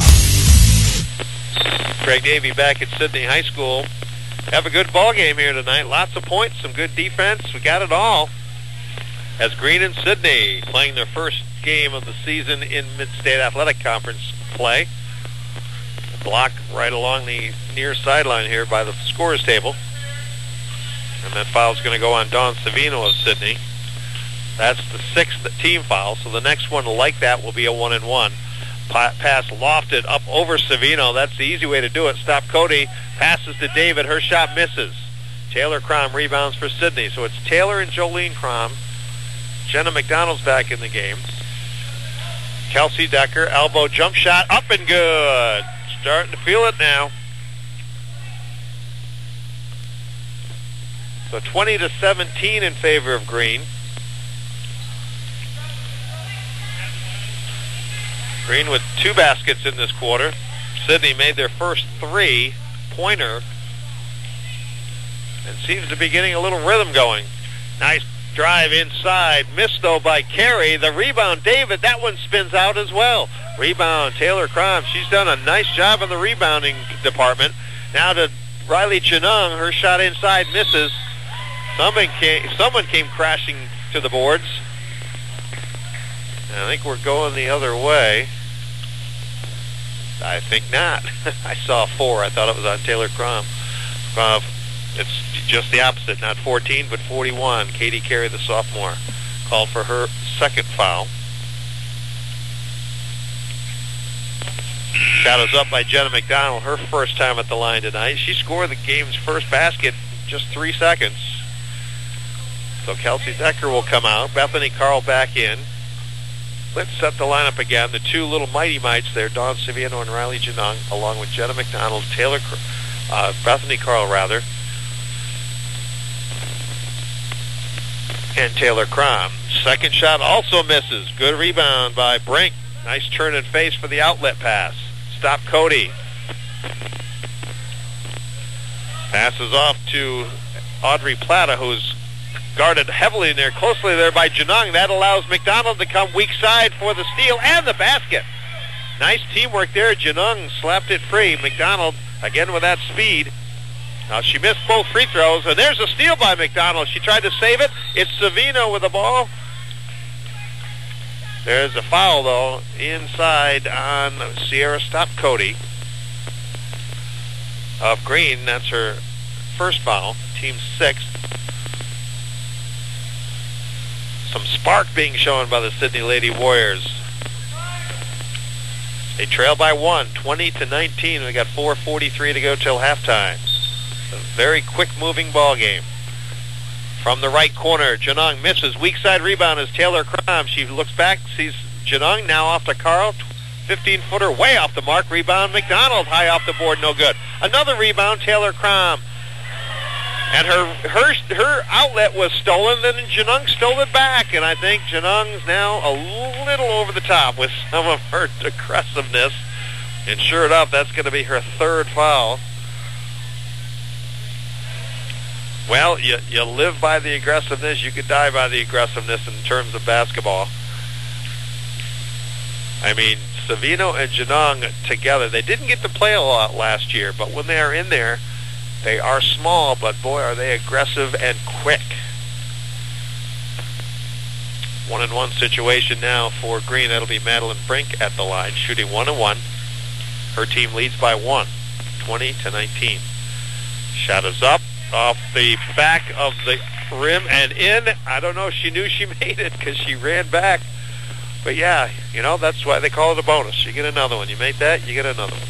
Greg Davey back at Sydney High School. Have a good ball game here tonight. Lots of points, some good defense. We got it all. As Green and Sydney playing their first game of the season in Mid-State Athletic Conference play. Block right along the near sideline here by the scorer's table. And that foul is going to go on Dawn Savino of Sydney. That's the sixth team foul, so the next one like that will be a one and one. Pa- pass lofted up over Savino. That's the easy way to do it. Stop Cody. Passes to David. Her shot misses. Taylor Crom rebounds for Sydney. So it's Taylor and Jolene Crom. Jenna McDonald's back in the game. Kelsey Decker, elbow jump shot, up and good. Starting to feel it now. So twenty to seventeen in favor of Green. Green with two baskets in this quarter. Sydney made their first three-pointer and seems to be getting a little rhythm going. Nice drive inside. Missed, though, by Carey. The rebound, David, that one spins out as well. Rebound, Taylor Crom. She's done a nice job in the rebounding department. Now to Riley Janung. Her shot inside misses. Someone came, someone came crashing to the boards. I think we're going the other way. I think not. I saw four. I thought it was on Taylor Crom. Uh, it's just the opposite. Not fourteen, but forty-one. Katie Carey, the sophomore, called for her second foul. Shot is up by Jenna McDonald. Her first time at the line tonight. She scored the game's first basket in just three seconds. So Kelsey Decker will come out. Bethany Carl back in. Let's set the lineup again. The two little mighty mites there, Dawn Savino and Riley Janung, along with Jenna McDonald, Taylor, uh, Bethany Carl, rather, and Taylor Crom. Second shot also misses. Good rebound by Brink. Nice turn and face for the outlet pass. Stop Cody. Passes off to Audrey Plata, who's guarded heavily in there, closely there by Janung. That allows McDonald to come weak side for the steal and the basket. Nice teamwork there. Janung slapped it free. McDonald, again with that speed, Now, she missed both free throws, and there's a steal by McDonald. She tried to save it. It's Savino with the ball. There's a foul, though, inside on Sierra Stopcody of Green. That's her first foul, team sixth. Some spark being shown by the Sydney Lady Warriors. They trail by one, twenty to nineteen. We got four forty-three to go till halftime. A very quick-moving ball game. From the right corner, Janong misses. Weak side rebound is Taylor Crom. She looks back, sees Janong now off to Carl. fifteen-footer way off the mark. Rebound McDonald high off the board, no good. Another rebound, Taylor Crom. And her her her outlet was stolen, then Janong stole it back. And I think Janong's now a little over the top with some of her aggressiveness. And sure enough, that's going to be her third foul. Well, you, you live by the aggressiveness. You could die by the aggressiveness in terms of basketball. I mean, Savino and Janong together, they didn't get to play a lot last year, but when they are in there, they are small, but boy, are they aggressive and quick. One-and-one situation now for Green. That'll be Madeline Brink at the line, shooting one-and-one. Her team leads by one, twenty to nineteen. Shot is up off the back of the rim and in. I don't know if she knew she made it because she ran back. But yeah, you know, that's why they call it a bonus. You get another one. You made that, you get another one.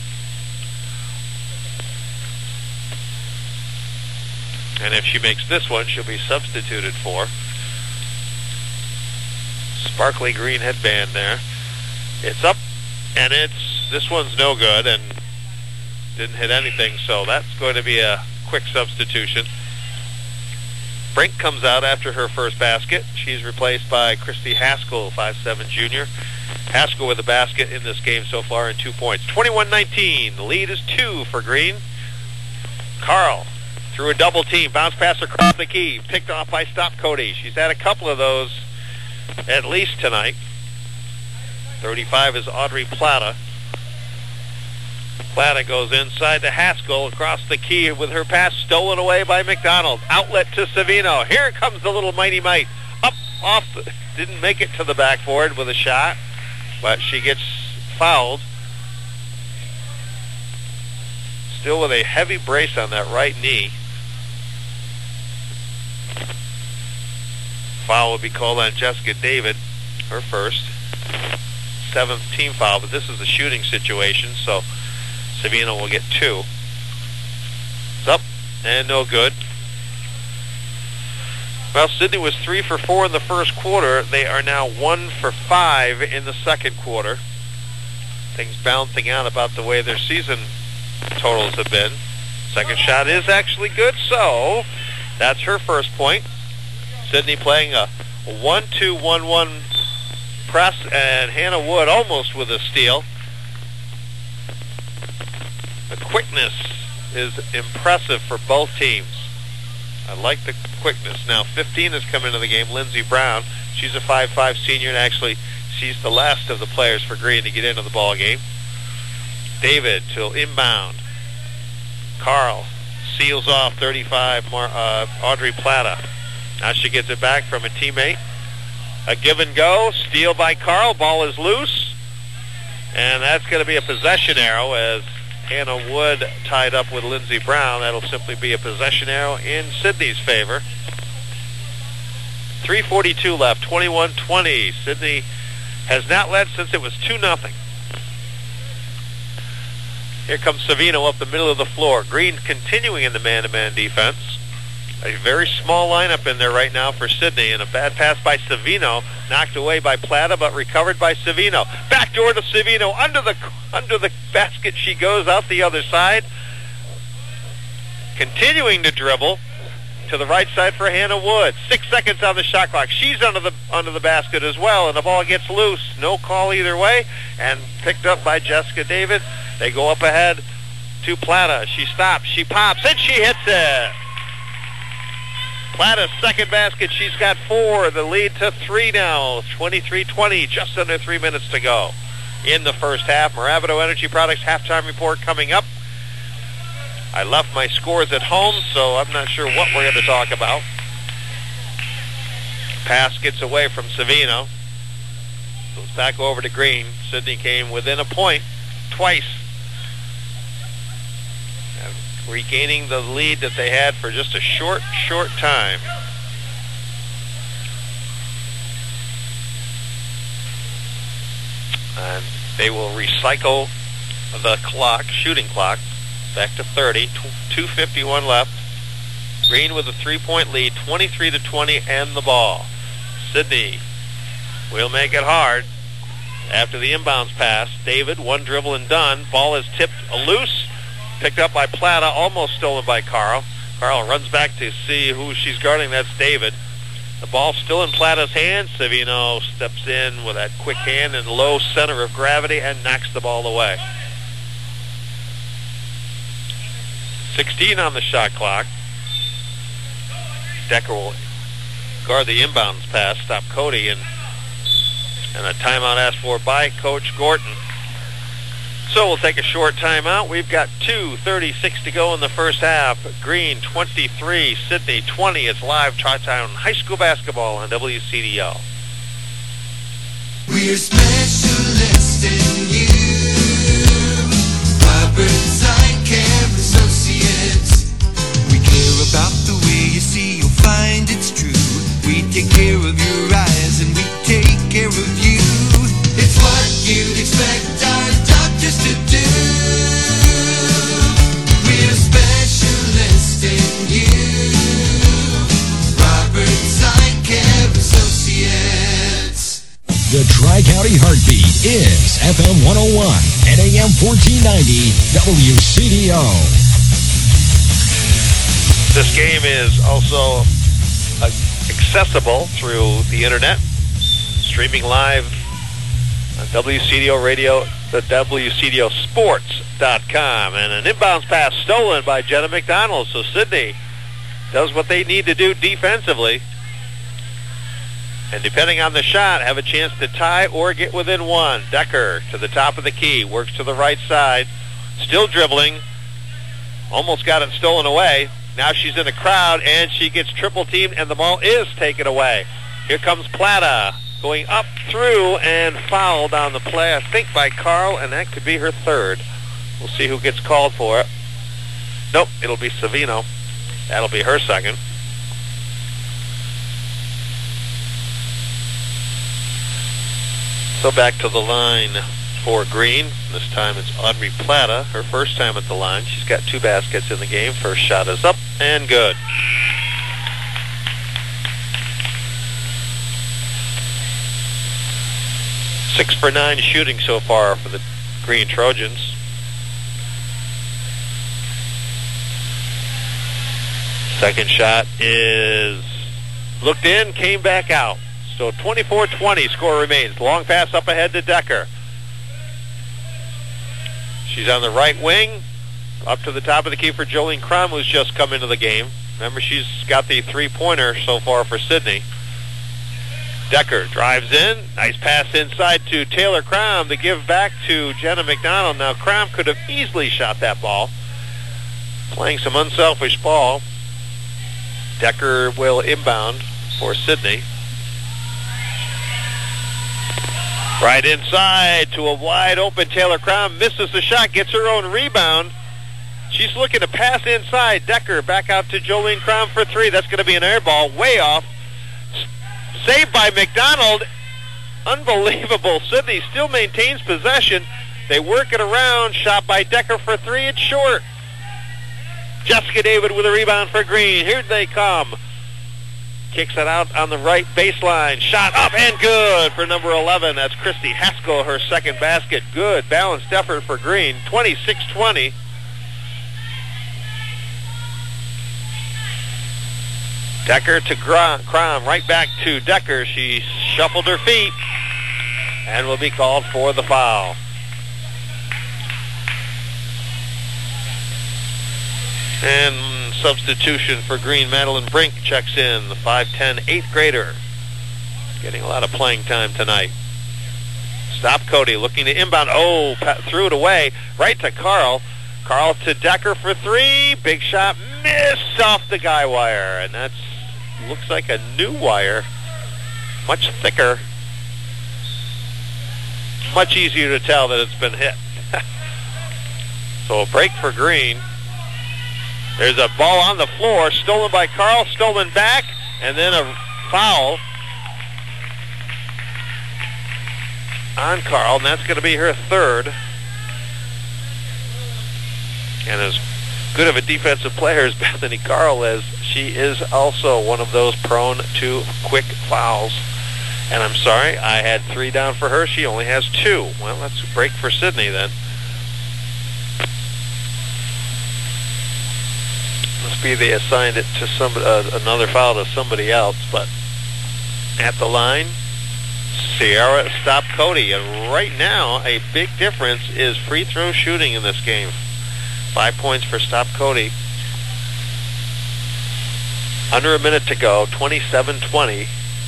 And if she makes this one, she'll be substituted for. Sparkly green headband there. It's up, and it's, this one's no good, and didn't hit anything, so that's going to be a quick substitution. Brink comes out after her first basket. She's replaced by Christy Haskell, five seven junior. Haskell with a basket in this game so far and two points. twenty-one nineteen. The lead is two for Green. Carl through a double team. Bounce pass across the key. Picked off by Stopcody. She's had a couple of those at least tonight. thirty-five is Audrey Plata. Plata goes inside to Haskell across the key with her pass stolen away by McDonald. Outlet to Savino. Here comes the little mighty mite. Up, off, the, didn't make it to the backboard with a shot, but she gets fouled. Still with a heavy brace on that right knee. Foul will be called on Jessica David, her first. Seventh team foul, but this is a shooting situation, so Savino will get two. It's up and no good. Well, Sydney was three for four in the first quarter. They are now one for five in the second quarter. Things balancing out about the way their season totals have been. Second shot is actually good, so that's her first point. Sydney playing a one two one one press, and Hannah Wood almost with a steal. The quickness is impressive for both teams. I like the quickness. Now fifteen has come into the game, Lindsey Brown. She's a five five senior, and actually she's the last of the players for Green to get into the ball game. David to inbound. Carl seals off thirty-five, Mar- uh, Audrey Plata. Now she gets it back from a teammate. A give and go, steal by Carl, ball is loose. And that's going to be a possession arrow as Hannah Wood tied up with Lindsey Brown. That'll simply be a possession arrow in Sydney's favor. three forty-two left, twenty-one twenty. Sydney has not led since it was two nothing. Here comes Savino up the middle of the floor. Green continuing in the man-to-man defense. A very small lineup in there right now for Sydney, and a bad pass by Savino, knocked away by Plata, but recovered by Savino. Backdoor to Savino, under the under the basket she goes, out the other side. Continuing to dribble to the right side for Hannah Wood. Six seconds on the shot clock. She's under the under the basket as well, and the ball gets loose. No call either way, and picked up by Jessica David. They go up ahead to Plata. She stops, she pops, and she hits it. Plata's second basket. She's got four. The lead to three now. twenty-three twenty. Just under three minutes to go in the first half. Moravito Energy Products halftime report coming up. I left my scores at home, so I'm not sure what we're going to talk about. Pass gets away from Savino. Goes back over to Green. Sidney came within a point twice. And regaining the lead that they had for just a short, short time. And they will recycle the clock, shooting clock, back to thirty. two fifty-one left. Green with a three-point lead, twenty-three to twenty, and the ball. Sidney will make it hard after the inbounds pass. David, one dribble and done. Ball is tipped loose, picked up by Plata, almost stolen by Carl. Carl runs back to see who she's guarding. That's David. The ball still in Plata's hands. Savino steps in with that quick hand and low center of gravity and knocks the ball away. sixteen on the shot clock. Decker will guard the inbounds pass, stop Cody, and, and a timeout asked for by Coach Gorton. So we'll take a short timeout. We've got two thirty-six to go in the first half. Green twenty-three, Sidney twenty. It's live Tri-Town High School basketball on W C D O. We're specialists in you. Robert Zynkamp Associates. We care about the way you see. You'll find it's true. We take care of your eyes and we take care of you. It's what you'd expect our doctors to do. We're specialists in you. Robert Zynkamp Associates. The Tri-County Heartbeat is F M one oh one and A M fourteen ninety W C D O. This game is also uh, accessible through the internet, streaming live on W C D O Radio, the W C D O Sports dot com. And an inbounds pass stolen by Jenna McDonald. So Sidney does what they need to do defensively. And depending on the shot, have a chance to tie or get within one. Decker to the top of the key, works to the right side, still dribbling, almost got it stolen away. Now she's in a crowd, and she gets triple teamed, and the ball is taken away. Here comes Plata, going up through and fouled on the play, I think by Carl, and that could be her third. We'll see who gets called for it. Nope, it'll be Savino. That'll be her second. So back to the line for Green. This time it's Audrey Plata, her first time at the line. She's got two baskets in the game. First shot is up and good. Six for nine shooting so far for the Green Trojans. Second shot is looked in, came back out. So twenty-four twenty score remains. Long pass up ahead to Decker. She's on the right wing, up to the top of the key for Jolene Crum, who's just come into the game. Remember, she's got the three-pointer so far for Sidney. Decker drives in. Nice pass inside to Taylor Crum to give back to Jenna McDonald. Now, Crum could have easily shot that ball. Playing some unselfish ball. Decker will inbound for Sidney. Right inside to a wide open Taylor Crum. Misses the shot, gets her own rebound. She's looking to pass inside. Decker back out to Jolene Crum for three. That's going to be an air ball way off. Saved by McDonald. Unbelievable. Sidney still maintains possession. They work it around. Shot by Decker for three. It's short. Jessica David with a rebound for Green. Here they come. Kicks it out on the right baseline. Shot up and good for number eleven. That's Christy Haskell, her second basket. Good balanced effort for Green. twenty-six twenty. Decker to Crum. Right back to Decker. She shuffled her feet and will be called for the foul. And substitution for Green, Madeline Brink checks in, the five ten eighth grader. Getting a lot of playing time tonight. Stop Cody, looking to inbound. Oh, threw it away right to Carl. Carl to Decker for three. Big shot, missed off the guy wire. And that's, looks like a new wire. Much thicker. Much easier to tell that it's been hit. So a break for Green. There's a ball on the floor, stolen by Carl, stolen back, and then a foul on Carl, and that's going to be her third. And as good of a defensive player as Bethany Carl is, she is also one of those prone to quick fouls. And I'm sorry, I had three down for her. She only has two. Well, that's a break for Sydney then. Must be they assigned it to some uh, another foul to somebody else. But at the line, Sierra stopped Cody. And right now, a big difference is free throw shooting in this game. Five points for Stop Cody. Under a minute to go, twenty-seven twenty.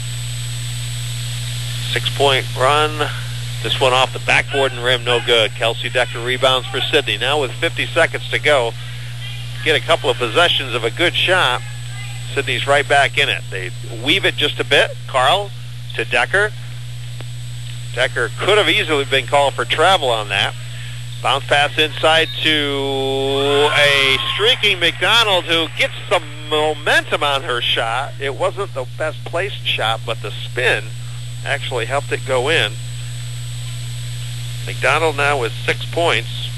Six-point run. This one off the backboard and rim, no good. Kelsey Decker rebounds for Sydney. Now with fifty seconds to go, get a couple of possessions of a good shot. Sydney's right back in it. They weave it just a bit. Carl to Decker. Decker could have easily been called for travel on that. Bounce pass inside to a streaking McDonald who gets some momentum on her shot. It wasn't the best placed shot, but the spin actually helped it go in. McDonald now with six points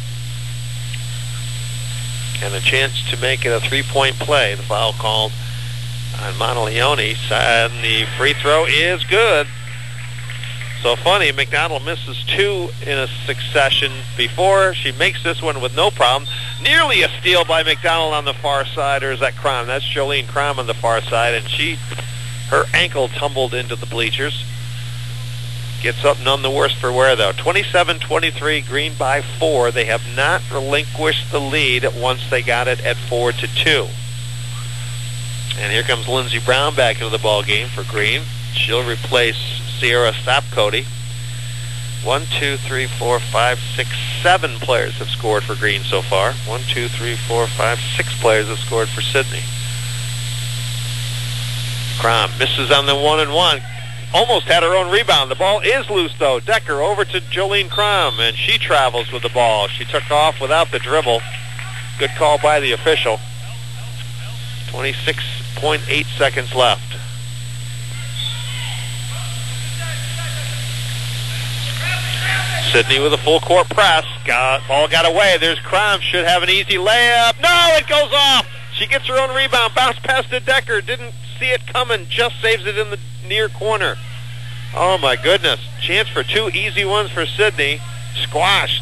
and a chance to make it a three-point play. The foul called on Monteleone, and the free throw is good. So funny, McDonald misses two in a succession before. She makes this one with no problem. Nearly a steal by McDonald on the far side, or is that Crom? That's Jolene Crom on the far side, and she, her ankle tumbled into the bleachers. Gets up none the worse for wear, though. twenty-seven twenty-three, Green by four. They have not relinquished the lead once they got it at four to two. And here comes Lindsey Brown back into the ball game for Green. She'll replace Sierra Stop Cody. One, two, three, four, five, six, seven players have scored for Green so far. One, two, three, four, five, six players have scored for Sydney. Crom misses on the one and one. Almost had her own rebound. The ball is loose, though. Decker over to Jolene Crom, and she travels with the ball. She took off without the dribble. Good call by the official. twenty-six point eight seconds left. Sydney with a full court press. Got, ball got away. There's Crom. Should have an easy layup. No, it goes off. She gets her own rebound. Bounce pass to Decker. Didn't see it coming. Just saves it in the near corner. Oh my goodness. Chance for two easy ones for Sydney. Squashed.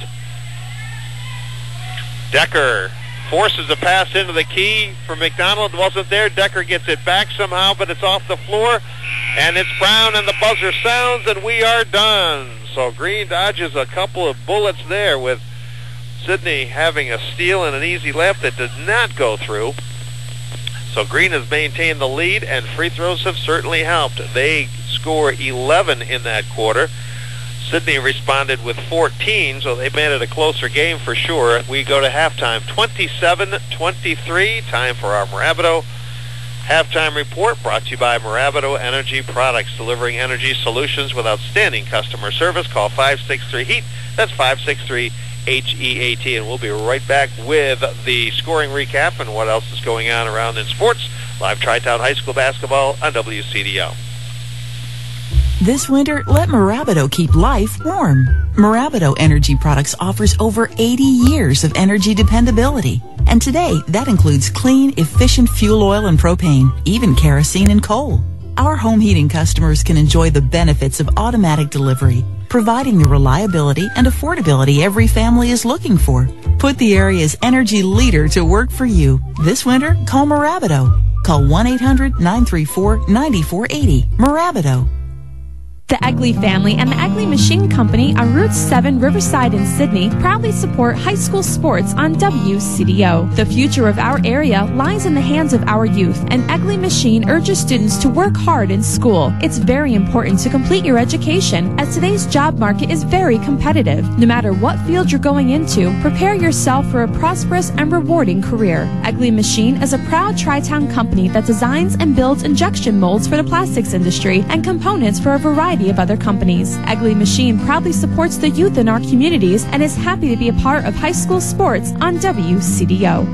Decker forces a pass into the key for McDonald. Wasn't there. Decker gets it back somehow, but it's off the floor. And it's Brown, and the buzzer sounds, and we are done. So Green dodges a couple of bullets there, with Sydney having a steal and an easy layup that did not go through. So Green has maintained the lead, and free throws have certainly helped. They score eleven in that quarter. Sydney responded with fourteen, so they made it a closer game for sure. We go to halftime, twenty-seven twenty-three. Time for our Marabato halftime report, brought to you by Marabato Energy Products, delivering energy solutions with outstanding customer service. Call five six three HEAT. That's five six three H E A T. And we'll be right back with the scoring recap and what else is going on around in sports. Live Tri-Town High School basketball on W C D O. This winter, let Marabato keep life warm. Marabato Energy Products offers over eighty years of energy dependability. And today, that includes clean, efficient fuel oil and propane, even kerosene and coal. Our home heating customers can enjoy the benefits of automatic delivery, providing the reliability and affordability every family is looking for. Put the area's energy leader to work for you. This winter, call Marabato. Call one eight hundred nine three four nine four eight zero. Marabato. The Egley family and the Egley Machine Company on Route seven Riverside in Sydney proudly support high school sports on W C D O. The future of our area lies in the hands of our youth, and Egley Machine urges students to work hard in school. It's very important to complete your education, as today's job market is very competitive. No matter what field you're going into, prepare yourself for a prosperous and rewarding career. Egley Machine is a proud Tri-Town company that designs and builds injection molds for the plastics industry and components for a variety of other companies. Egley Machine proudly supports the youth in our communities and is happy to be a part of high school sports on W C D O.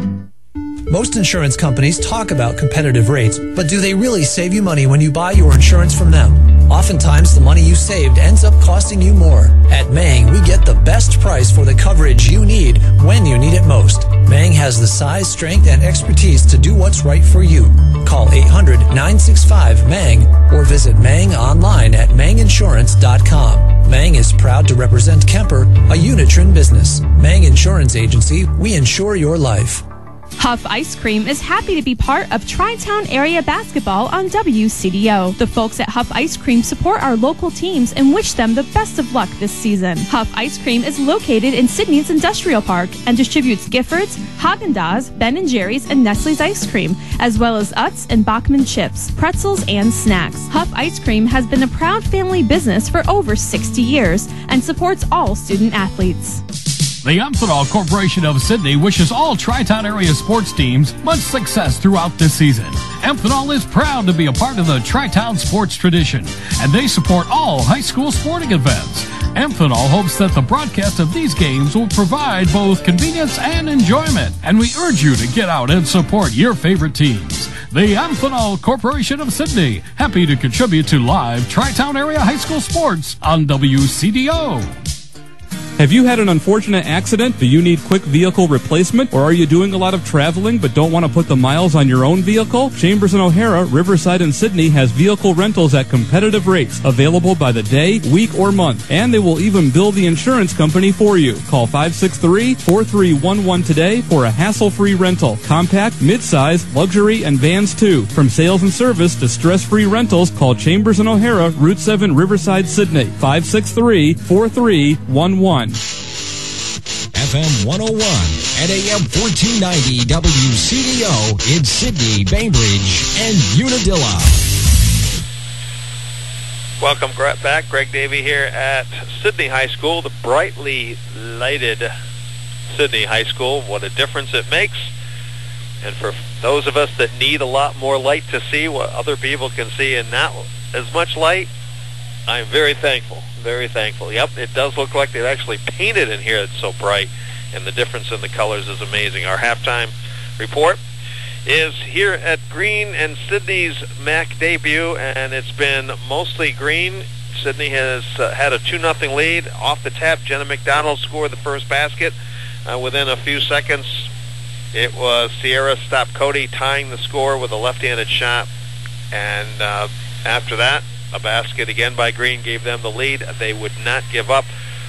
Most insurance companies talk about competitive rates, but do they really save you money when you buy your insurance from them? Oftentimes, the money you saved ends up costing you more. At Mang, we get the best price for the coverage you need when you need it most. Mang has the size, strength, and expertise to do what's right for you. Call eight hundred, nine six five, M A N G or visit Mang online at mang insurance dot com. Mang is proud to represent Kemper, a Unitron business. Mang Insurance Agency, we insure your life. Huff Ice Cream is happy to be part of Tri-Town Area Basketball on W C D O. The folks at Huff Ice Cream support our local teams and wish them the best of luck this season. Huff Ice Cream is located in Sydney's Industrial Park and distributes Giffords, Haagen-Dazs, Ben and Jerry's, and Nestle's ice cream, as well as Utz and Bachman chips, pretzels, and snacks. Huff Ice Cream has been a proud family business for over sixty years and supports all student athletes. The Amphenol Corporation of Sydney wishes all Tri-Town area sports teams much success throughout this season. Amphenol is proud to be a part of the Tri-Town sports tradition, and they support all high school sporting events. Amphenol hopes that the broadcast of these games will provide both convenience and enjoyment, and we urge you to get out and support your favorite teams. The Amphenol Corporation of Sydney, happy to contribute to live Tri-Town area high school sports on W C D O. Have you had an unfortunate accident? Do you need quick vehicle replacement? Or are you doing a lot of traveling but don't want to put the miles on your own vehicle? Chambers and O'Hara, Riverside and Sydney has vehicle rentals at competitive rates, available by the day, week, or month. And they will even bill the insurance company for you. Call five six three, four three one one today for a hassle-free rental. Compact, midsize, luxury, and vans too. From sales and service to stress-free rentals, call Chambers and O'Hara, Route seven, Riverside, Sydney. five six three, four three one one. F M one oh one and A M fourteen ninety W C D O in Sydney, Bainbridge, and Unadilla. Welcome back. Greg Davey here at Sydney High School, the brightly lighted Sydney High School. What a difference it makes. And for those of us that need a lot more light to see what other people can see and not as much light, I'm very thankful. Very thankful. Yep, it does look like they've actually painted in here. It's so bright, and the difference in the colors is amazing. Our halftime report is here at Green and Sydney's M A C debut, and it's been mostly green. Sydney has uh, had a two nothing lead. Off the tap, Jenna McDonald scored the first basket. Uh, within a few seconds, it was Sierra Stop-Cody tying the score with a left-handed shot, and uh, after that, a basket again by Green gave them the lead. They would not give up,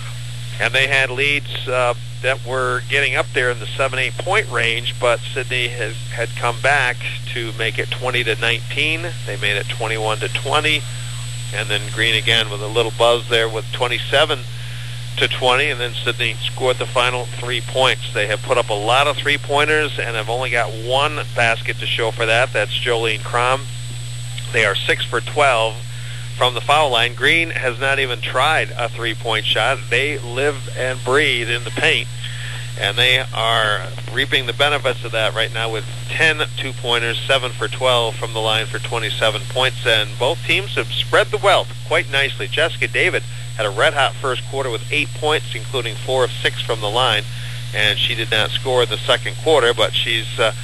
and they had leads uh, that were getting up there in the seven, eight point range, but Sydney has had come back to make it twenty to nineteen. They made it twenty-one to twenty, and then Green again with a little buzz there with twenty-seven to twenty, and then Sydney scored the final three points. They have put up a lot of three-pointers and have only got one basket to show for that. That's Jolene Crom. They are six for twelve from the foul line. Green has not even tried a three-point shot. They live and breathe in the paint, and they are reaping the benefits of that right now with ten two-pointers, seven for twelve from the line for twenty-seven points, and both teams have spread the wealth quite nicely. Jessica David had a red-hot first quarter with eight points, including four of six from the line, and she did not score in the second quarter, but she's uh,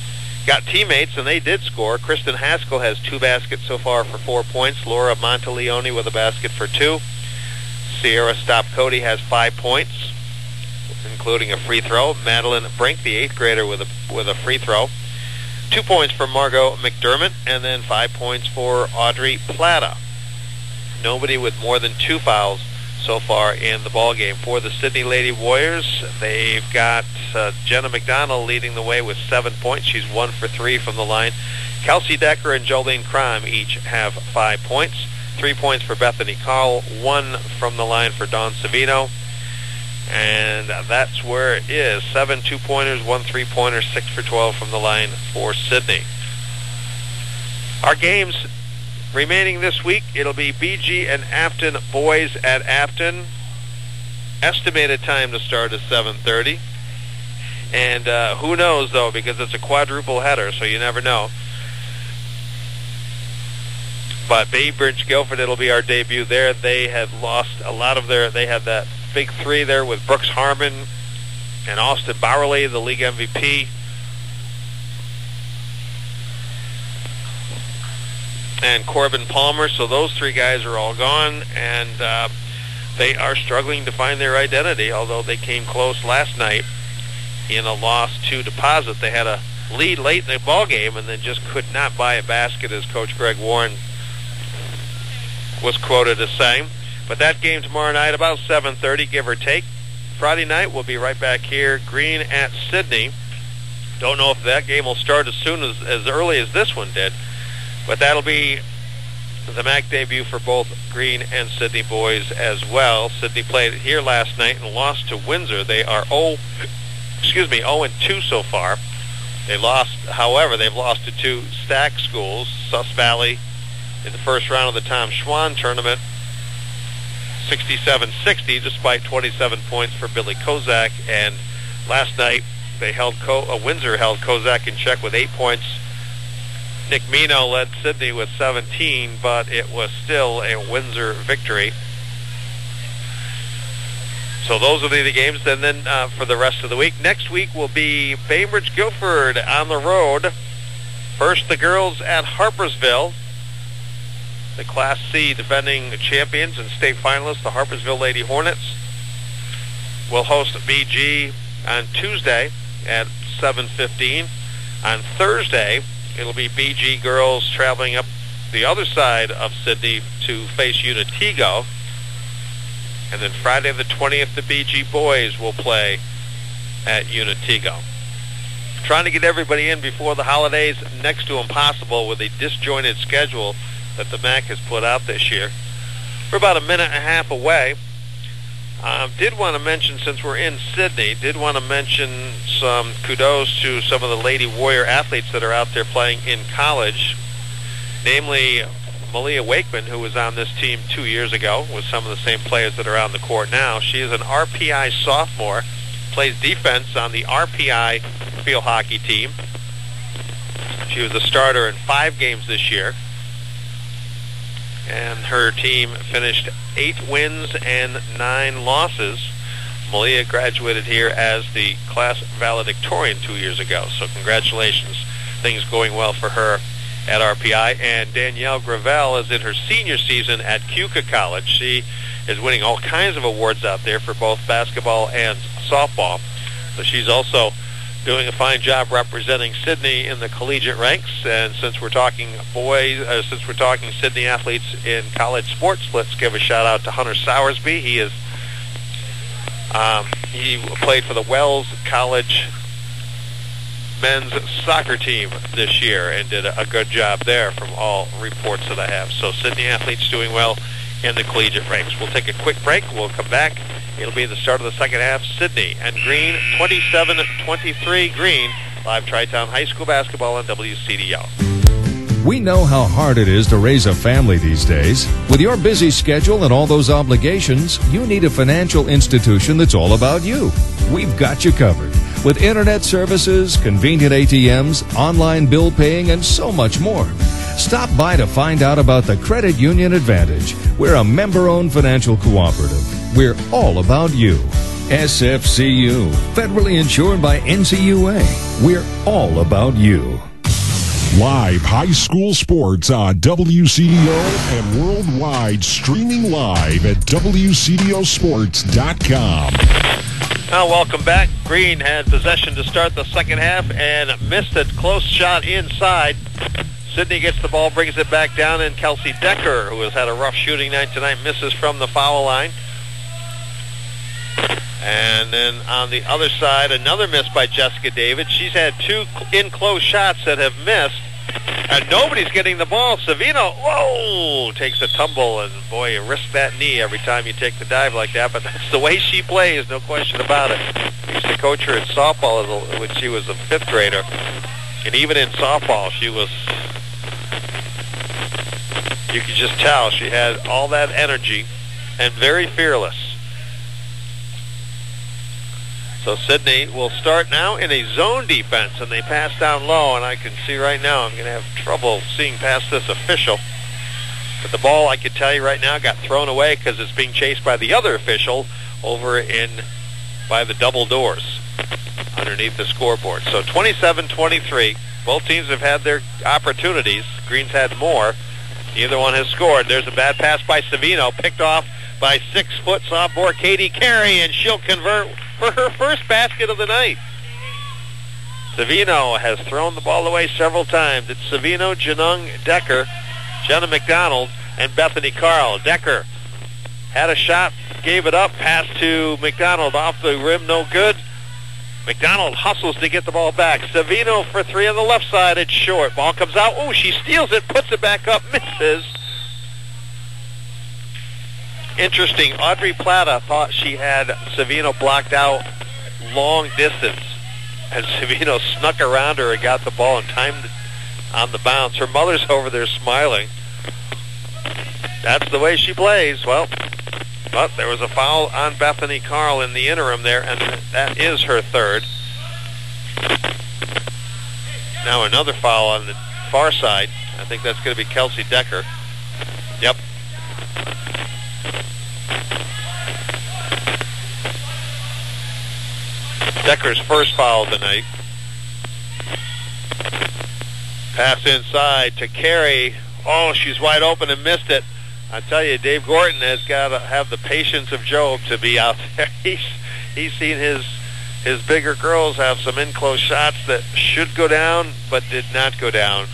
got teammates, and they did score. Kristen Haskell has two baskets so far for four points. Laura Monteleone with a basket for two. Sierra Stop-Cody has five points, including a free throw. Madeline Brink, the eighth grader, with a with a free throw. Two points for Margot McDermott, and then five points for Audrey Plata. Nobody with more than two fouls so far in the ball game. For the Sydney Lady Warriors, they've got uh, Jenna McDonald leading the way with seven points. She's one for three from the line. Kelsey Decker and Jolene Crom each have five points. three points for Bethany Call, one from the line for Dawn Savino. And that's where it is. Seven two-pointers, one three-pointer, six for twelve from the line for Sidney. Our games remaining this week, it'll be B G and Afton boys at Afton. Estimated time to start is seven thirty. And uh, who knows, though, because it's a quadruple header, so you never know. But Bainbridge Guilford, it'll be our debut there. They had lost a lot of their, they had that big three there with Brooks Harmon and Austin Bowerly, the league M V P. And Corbin Palmer, so those three guys are all gone, and uh, they are struggling to find their identity, although they came close last night in a loss to Deposit. They had a lead late in the ball game and then just could not buy a basket, as Coach Greg Warren was quoted as saying. But that game tomorrow night about seven thirty, give or take. Friday night, we'll be right back here, Green at Sidney. Don't know if that game will start as soon as, as early as this one did, but that'll be the M A C debut for both Green and Sidney boys as well. Sidney played here last night and lost to Windsor. They are oh, excuse me, oh and two so far. They lost, however, they've lost to two stack schools, Sus Valley in the first round of the Tom Schwann tournament, sixty-seven sixty, despite twenty-seven points for Billy Kozak. And last night, they held Co- uh, Windsor held Kozak in check with eight points. Nick Mino led Sidney with seventeen, but it was still a Windsor victory. So those will be the games. And then uh, for the rest of the week, next week will be Bainbridge Guilford on the road. First, the girls at Harpersville. The Class C defending champions and state finalists, the Harpersville Lady Hornets, will host B G on Tuesday at seven fifteen. On Thursday, it'll be B G girls traveling up the other side of Sidney to face Unitego. And then Friday the twentieth, the B G boys will play at Unitego. Trying to get everybody in before the holidays, next to impossible with a disjointed schedule that the M A C has put out this year. We're about a minute and a half away. Um, did want to mention, since we're in Sidney, did want to mention some kudos to some of the Lady Warrior athletes that are out there playing in college, namely Malia Wakeman, who was on this team two years ago with some of the same players that are on the court now. She is an R P I sophomore, plays defense on the R P I field hockey team. She was a starter in five games this year, and her team finished eight wins and nine losses. Malia graduated here as the class valedictorian two years ago, so congratulations. Things going well for her at R P I. And Danielle Gravel is in her senior season at Keuka College. She is winning all kinds of awards out there for both basketball and softball. So she's also doing a fine job representing Sidney in the collegiate ranks. And since we're talking boys, uh, since we're talking Sidney athletes in college sports, let's give a shout out to Hunter Sowersby. He is um, he played for the Wells College men's soccer team this year and did a, a good job there from all reports that I have. So Sidney athletes doing well in the collegiate ranks. We'll take a quick break. We'll come back. It'll be the start of the second half. Sidney and Green, twenty-seven twenty-three Green. Live Tri-Town High School basketball on W C D O. We know how hard it is to raise a family these days. With your busy schedule and all those obligations, you need a financial institution that's all about you. We've got you covered. With internet services, convenient A T Ms, online bill paying, and so much more. Stop by to find out about the Credit Union Advantage. We're a member-owned financial cooperative. We're all about you. S F C U, federally insured by N C U A. We're all about you. Live high school sports on W C D O and worldwide, streaming live at W C D O sports dot com. Now, welcome back. Green had possession to start the second half and missed a close shot inside. Sidney gets the ball, brings it back down, and Kelsey Decker, who has had a rough shooting night tonight, misses from the foul line. And then on the other side, another miss by Jessica David. She's had two in-close shots that have missed. And nobody's getting the ball. Savino, whoa, takes a tumble. And, boy, you risk that knee every time you take the dive like that. But that's the way she plays, no question about it. I used to coach her in softball as a, when she was a fifth grader. And even in softball, she was, you could just tell she had all that energy and very fearless. So Sidney will start now in a zone defense, and they pass down low, and I can see right now I'm going to have trouble seeing past this official. But the ball, I can tell you right now, got thrown away because it's being chased by the other official over in by the double doors underneath the scoreboard. So twenty-seven twenty-three. Both teams have had their opportunities. Green's had more. Neither one has scored. There's a bad pass by Savino, picked off by six-foot sophomore Katie Carey, and she'll convert for her first basket of the night. Savino has thrown the ball away several times. It's Savino, Janung, Decker, Jenna McDonald, and Bethany Carl. Decker had a shot, gave it up, pass to McDonald off the rim, no good. McDonald hustles to get the ball back. Savino for three on the left side. It's short. Ball comes out. Oh, she steals it, puts it back up, misses. Interesting. Audrey Plata thought she had Savino blocked out long distance, and Savino snuck around her and got the ball and timed it on the bounce. Her mother's over there smiling. That's the way she plays. Well, but there was a foul on Bethany Carl in the interim there, and that is her third. Now another foul on the far side. I think that's going to be Kelsey Decker. Yep. Decker's first foul of the night. Pass inside to Carey. Oh, she's wide open and missed it. I tell you, Dave Gorton has got to have the patience of Job to be out there. He's he's seen his his bigger girls have some in-close shots that should go down, but did not go down.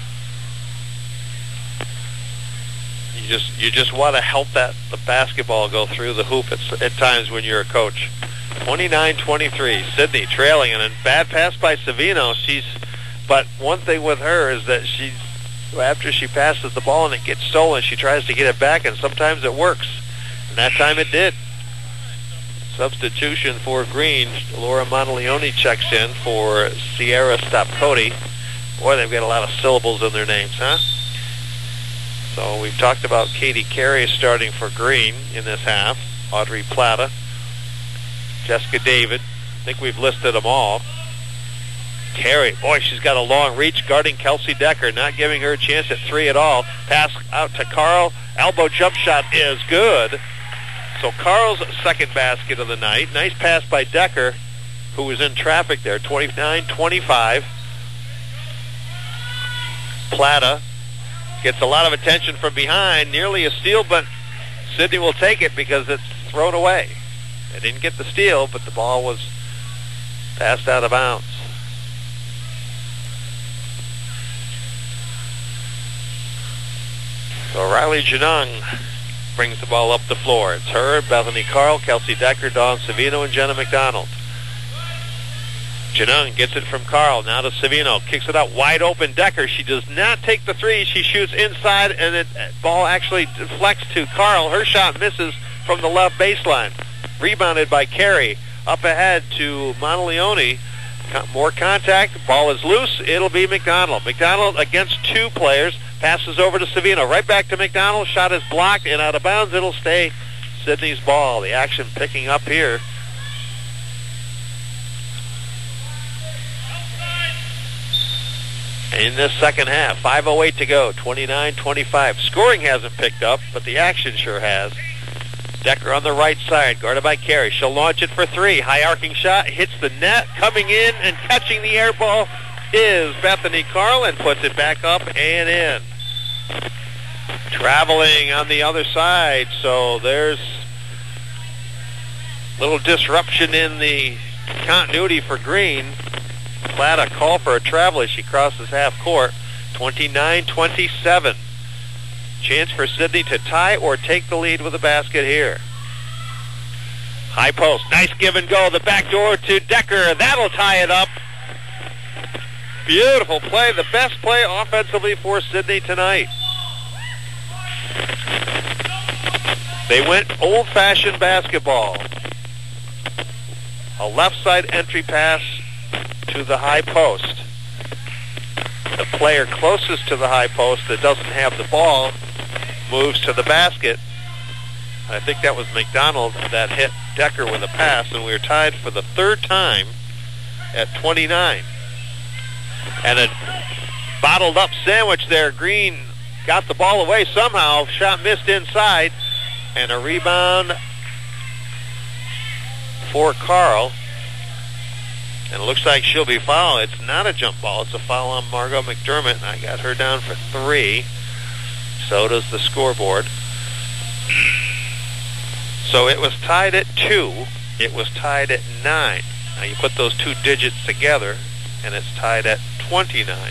You just you just want to help that the basketball go through the hoop at, at times when you're a coach. twenty-nine twenty-three, Sidney trailing, and a bad pass by Savino. She's, but one thing with her is that she's, after she passes the ball and it gets stolen, she tries to get it back, and sometimes it works. And that time it did. Substitution for Green. Laura Monteleone checks in for Sierra Stopcody. Boy, they've got a lot of syllables in their names, huh? So we've talked about Katie Carey starting for Green in this half. Audrey Plata. Jessica David. I think we've listed them all. Carey, boy, she's got a long reach guarding Kelsey Decker, not giving her a chance at three at all. Pass out to Carl. Elbow jump shot is good. So Carl's second basket of the night. Nice pass by Decker, who was in traffic there. twenty-nine twenty-five. Plata gets a lot of attention from behind. Nearly a steal, but Sidney will take it because it's thrown away. They didn't get the steal, but the ball was passed out of bounds. So Riley Janung brings the ball up the floor. It's her, Bethany Carl, Kelsey Decker, Dawn Savino, and Jenna McDonald. Janung gets it from Carl, now to Savino. Kicks it out wide open. Decker, she does not take the three. She shoots inside, and the ball actually deflects to Carl. Her shot misses from the left baseline. Rebounded by Carey. Up ahead to Monteleone. More contact. Ball is loose. It'll be McDonald. McDonald against two players. Passes over to Savino. Right back to McDonald. Shot is blocked and out of bounds. It'll stay Sidney's ball. The action picking up here. In this second half. five oh eight to go. twenty-nine twenty-five. Scoring hasn't picked up, but the action sure has. Decker on the right side, guarded by Carey. She'll launch it for three. High arcing shot, hits the net. Coming in and catching the air ball is Bethany Carl and puts it back up and in. Traveling on the other side, so there's a little disruption in the continuity for Green. Plata call for a travel as she crosses half court. twenty-nine twenty-seven. Chance for Sidney to tie or take the lead with a basket here. High post. Nice give and go. The back door to Decker. That'll tie it up. Beautiful play, the best play offensively for Sidney tonight. They went old-fashioned basketball. A left side entry pass to the high post. The player closest to the high post that doesn't have the ball moves to the basket. I think that was McDonald that hit Decker with a pass, and we were tied for the third time at twenty-nine. And a bottled up sandwich there. Green got the ball away somehow. Shot missed inside. And a rebound for Carl. And it looks like she'll be fouled. It's not a jump ball. It's a foul on Margot McDermott. And I got her down for three. So does the scoreboard. So it was tied at two. It was tied at nine. Now you put those two digits together, and it's tied at twenty-nine.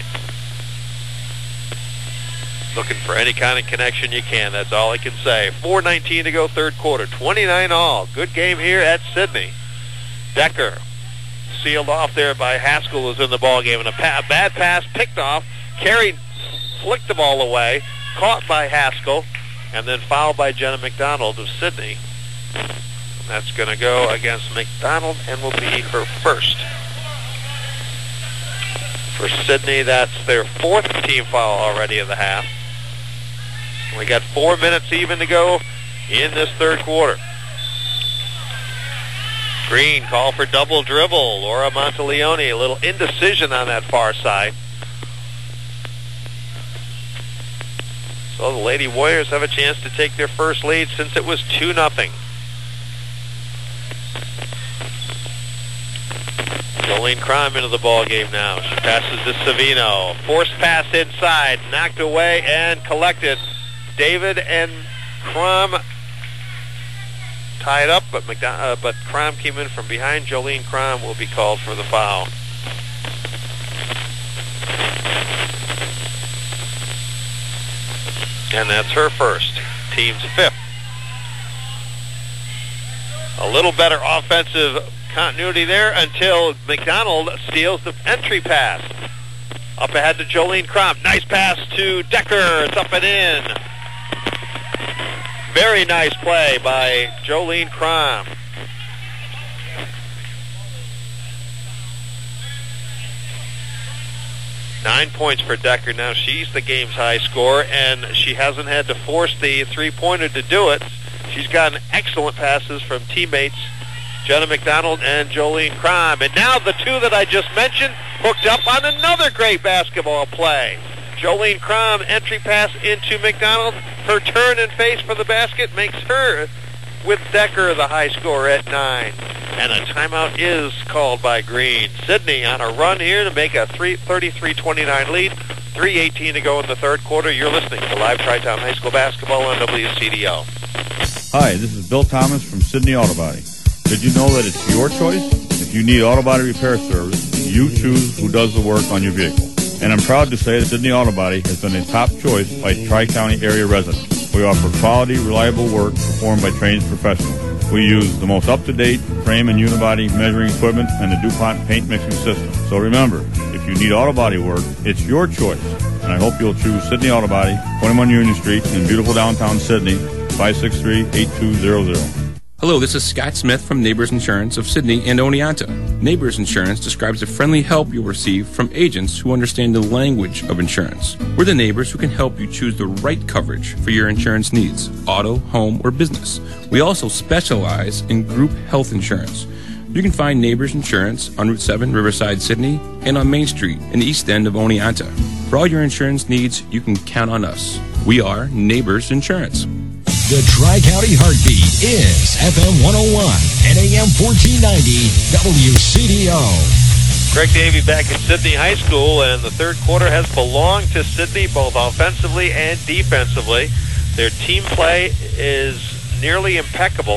Looking for any kind of connection you can. That's all I can say. four nineteen to go, third quarter. twenty-nine all. Good game here at Sidney. Decker sealed off there by Haskell, who's in the ball game, and a pa- bad pass picked off. Carried, flicked the ball away. Caught by Haskell, and then fouled by Jenna McDonald of Sidney. That's going to go against McDonald and will be her first. For Sidney, that's their fourth team foul already of the half. We got four minutes even to go in this third quarter. Green call for double dribble. Laura Monteleone, a little indecision on that far side. So the Lady Warriors have a chance to take their first lead since it was two nothing. Jolene Crum into the ball game now. She passes to Savino. Forced pass inside, knocked away and collected. David and Crum tied up, but McDon- uh, but Crum came in from behind. Jolene Crum will be called for the foul. And that's her first, team's fifth. A little better offensive continuity there until McDonald steals the entry pass. Up ahead to Jolene Crum. Nice pass to Decker. It's up and in. Very nice play by Jolene Crum. Nine points for Decker. Now she's the game's high scorer, and she hasn't had to force the three-pointer to do it. She's gotten excellent passes from teammates Jenna McDonald and Jolene Crum. And now the two that I just mentioned hooked up on another great basketball play. Jolene Crum, entry pass into McDonald. Her turn and face for the basket makes her, with Decker, the high scorer at nine. And a timeout is called by Green. Sidney on a run here to make a thirty-three twenty-nine lead. three eighteen to go in the third quarter. You're listening to Live Tri-Town High School Basketball on W C D O. Hi, this is Bill Thomas from Sidney Auto Body. Did you know that it's your choice? If you need auto body repair service, you choose who does the work on your vehicle. And I'm proud to say that Sidney Auto Body has been a top choice by Tri-County area residents. We offer quality, reliable work performed by trained professionals. We use the most up-to-date frame and unibody measuring equipment and the DuPont paint mixing system. So remember, if you need auto body work, it's your choice. And I hope you'll choose Sidney Auto Body, twenty-one Union Street in beautiful downtown Sidney, five six three, eight two zero zero. Hello, this is Scott Smith from Neighbors Insurance of Sidney and Oneonta. Neighbors Insurance describes the friendly help you'll receive from agents who understand the language of insurance. We're the neighbors who can help you choose the right coverage for your insurance needs, auto, home, or business. We also specialize in group health insurance. You can find Neighbors Insurance on Route seven, Riverside, Sidney, and on Main Street in the east end of Oneonta. For all your insurance needs, you can count on us. We are Neighbors Insurance. The Tri-County Heartbeat is F M one oh one and A M fourteen ninety W C D O. Greg Davey back at Sidney High School, and the third quarter has belonged to Sidney both offensively and defensively. Their team play is nearly impeccable,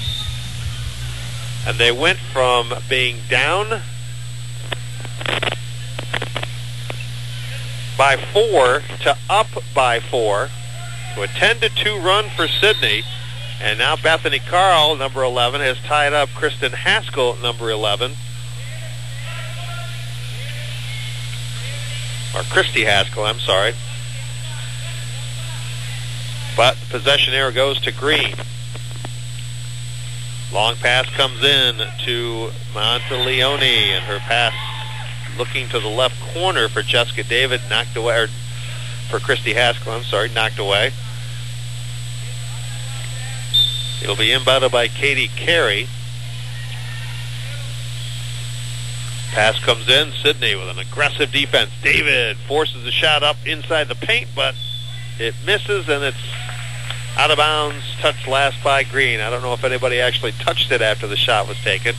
and they went from being down by four to up by four. To a ten to two run for Sidney. And now Bethany Carl, number eleven, has tied up Kristen Haskell, number eleven. or Christy Haskell, I'm sorry. But the possession error goes to Green. Long pass comes in to Monteleone, and her pass looking to the left corner for Jessica David, knocked away, or for Christy Haskell, I'm sorry, knocked away. It'll be inbounded by Katie Carey. Pass comes in, Sydney with an aggressive defense. David forces the shot up inside the paint, but it misses, and it's out of bounds, touched last by Green. I don't know if anybody actually touched it after the shot was taken.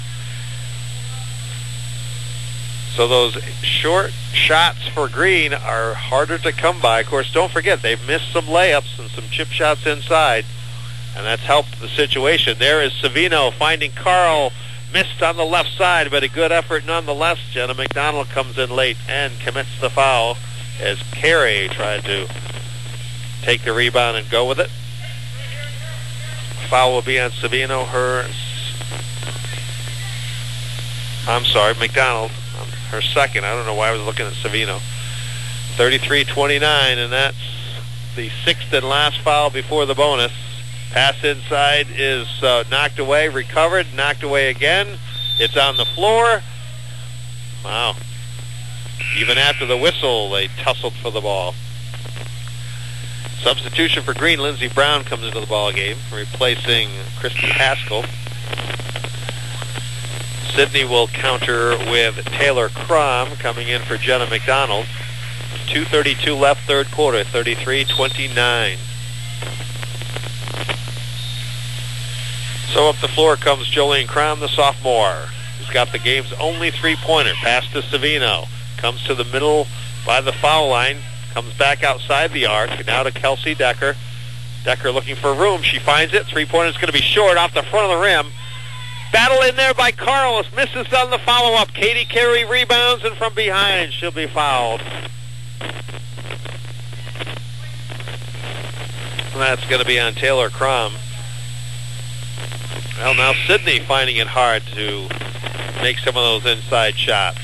So those short shots for Green are harder to come by. Of course, don't forget, they've missed some layups and some chip shots inside, and that's helped the situation. There is Savino finding Carl. Missed on the left side, but a good effort nonetheless. Jenna McDonald comes in late and commits the foul as Carey tried to take the rebound and go with it. Foul will be on Savino. Her, I'm sorry, McDonald. Her second. I don't know why I was looking at Savino. thirty-three twenty-nine, and that's the sixth and last foul before the bonus. Pass inside is uh, knocked away, recovered, knocked away again. It's on the floor. Wow. Even after the whistle, they tussled for the ball. Substitution for Green, Lindsey Brown comes into the ball game, replacing Christy Haskell. Sydney will counter with Taylor Crom coming in for Jenna McDonald. two thirty-two left, third quarter, thirty-three twenty-nine. So up the floor comes Jolene Crom, the sophomore, who's got the game's only three-pointer. Pass to Savino. Comes to the middle by the foul line. Comes back outside the arc. Now to Kelsey Decker. Decker looking for room. She finds it. Three-pointer's going to be short off the front of the rim. Battle in there by Carlos. Misses on the follow-up. Katie Carey rebounds, and from behind she'll be fouled. And that's going to be on Taylor Crom. Well, now Sydney finding it hard to make some of those inside shots.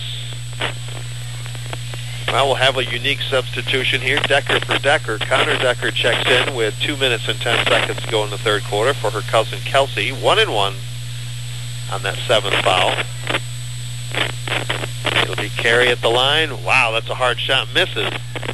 Well, we'll have a unique substitution here. Decker for Decker. Connor Decker checks in with two minutes and ten seconds to go in the third quarter for her cousin Kelsey. One and one on that seventh foul. It'll be Carey at the line. Wow, that's a hard shot. Misses.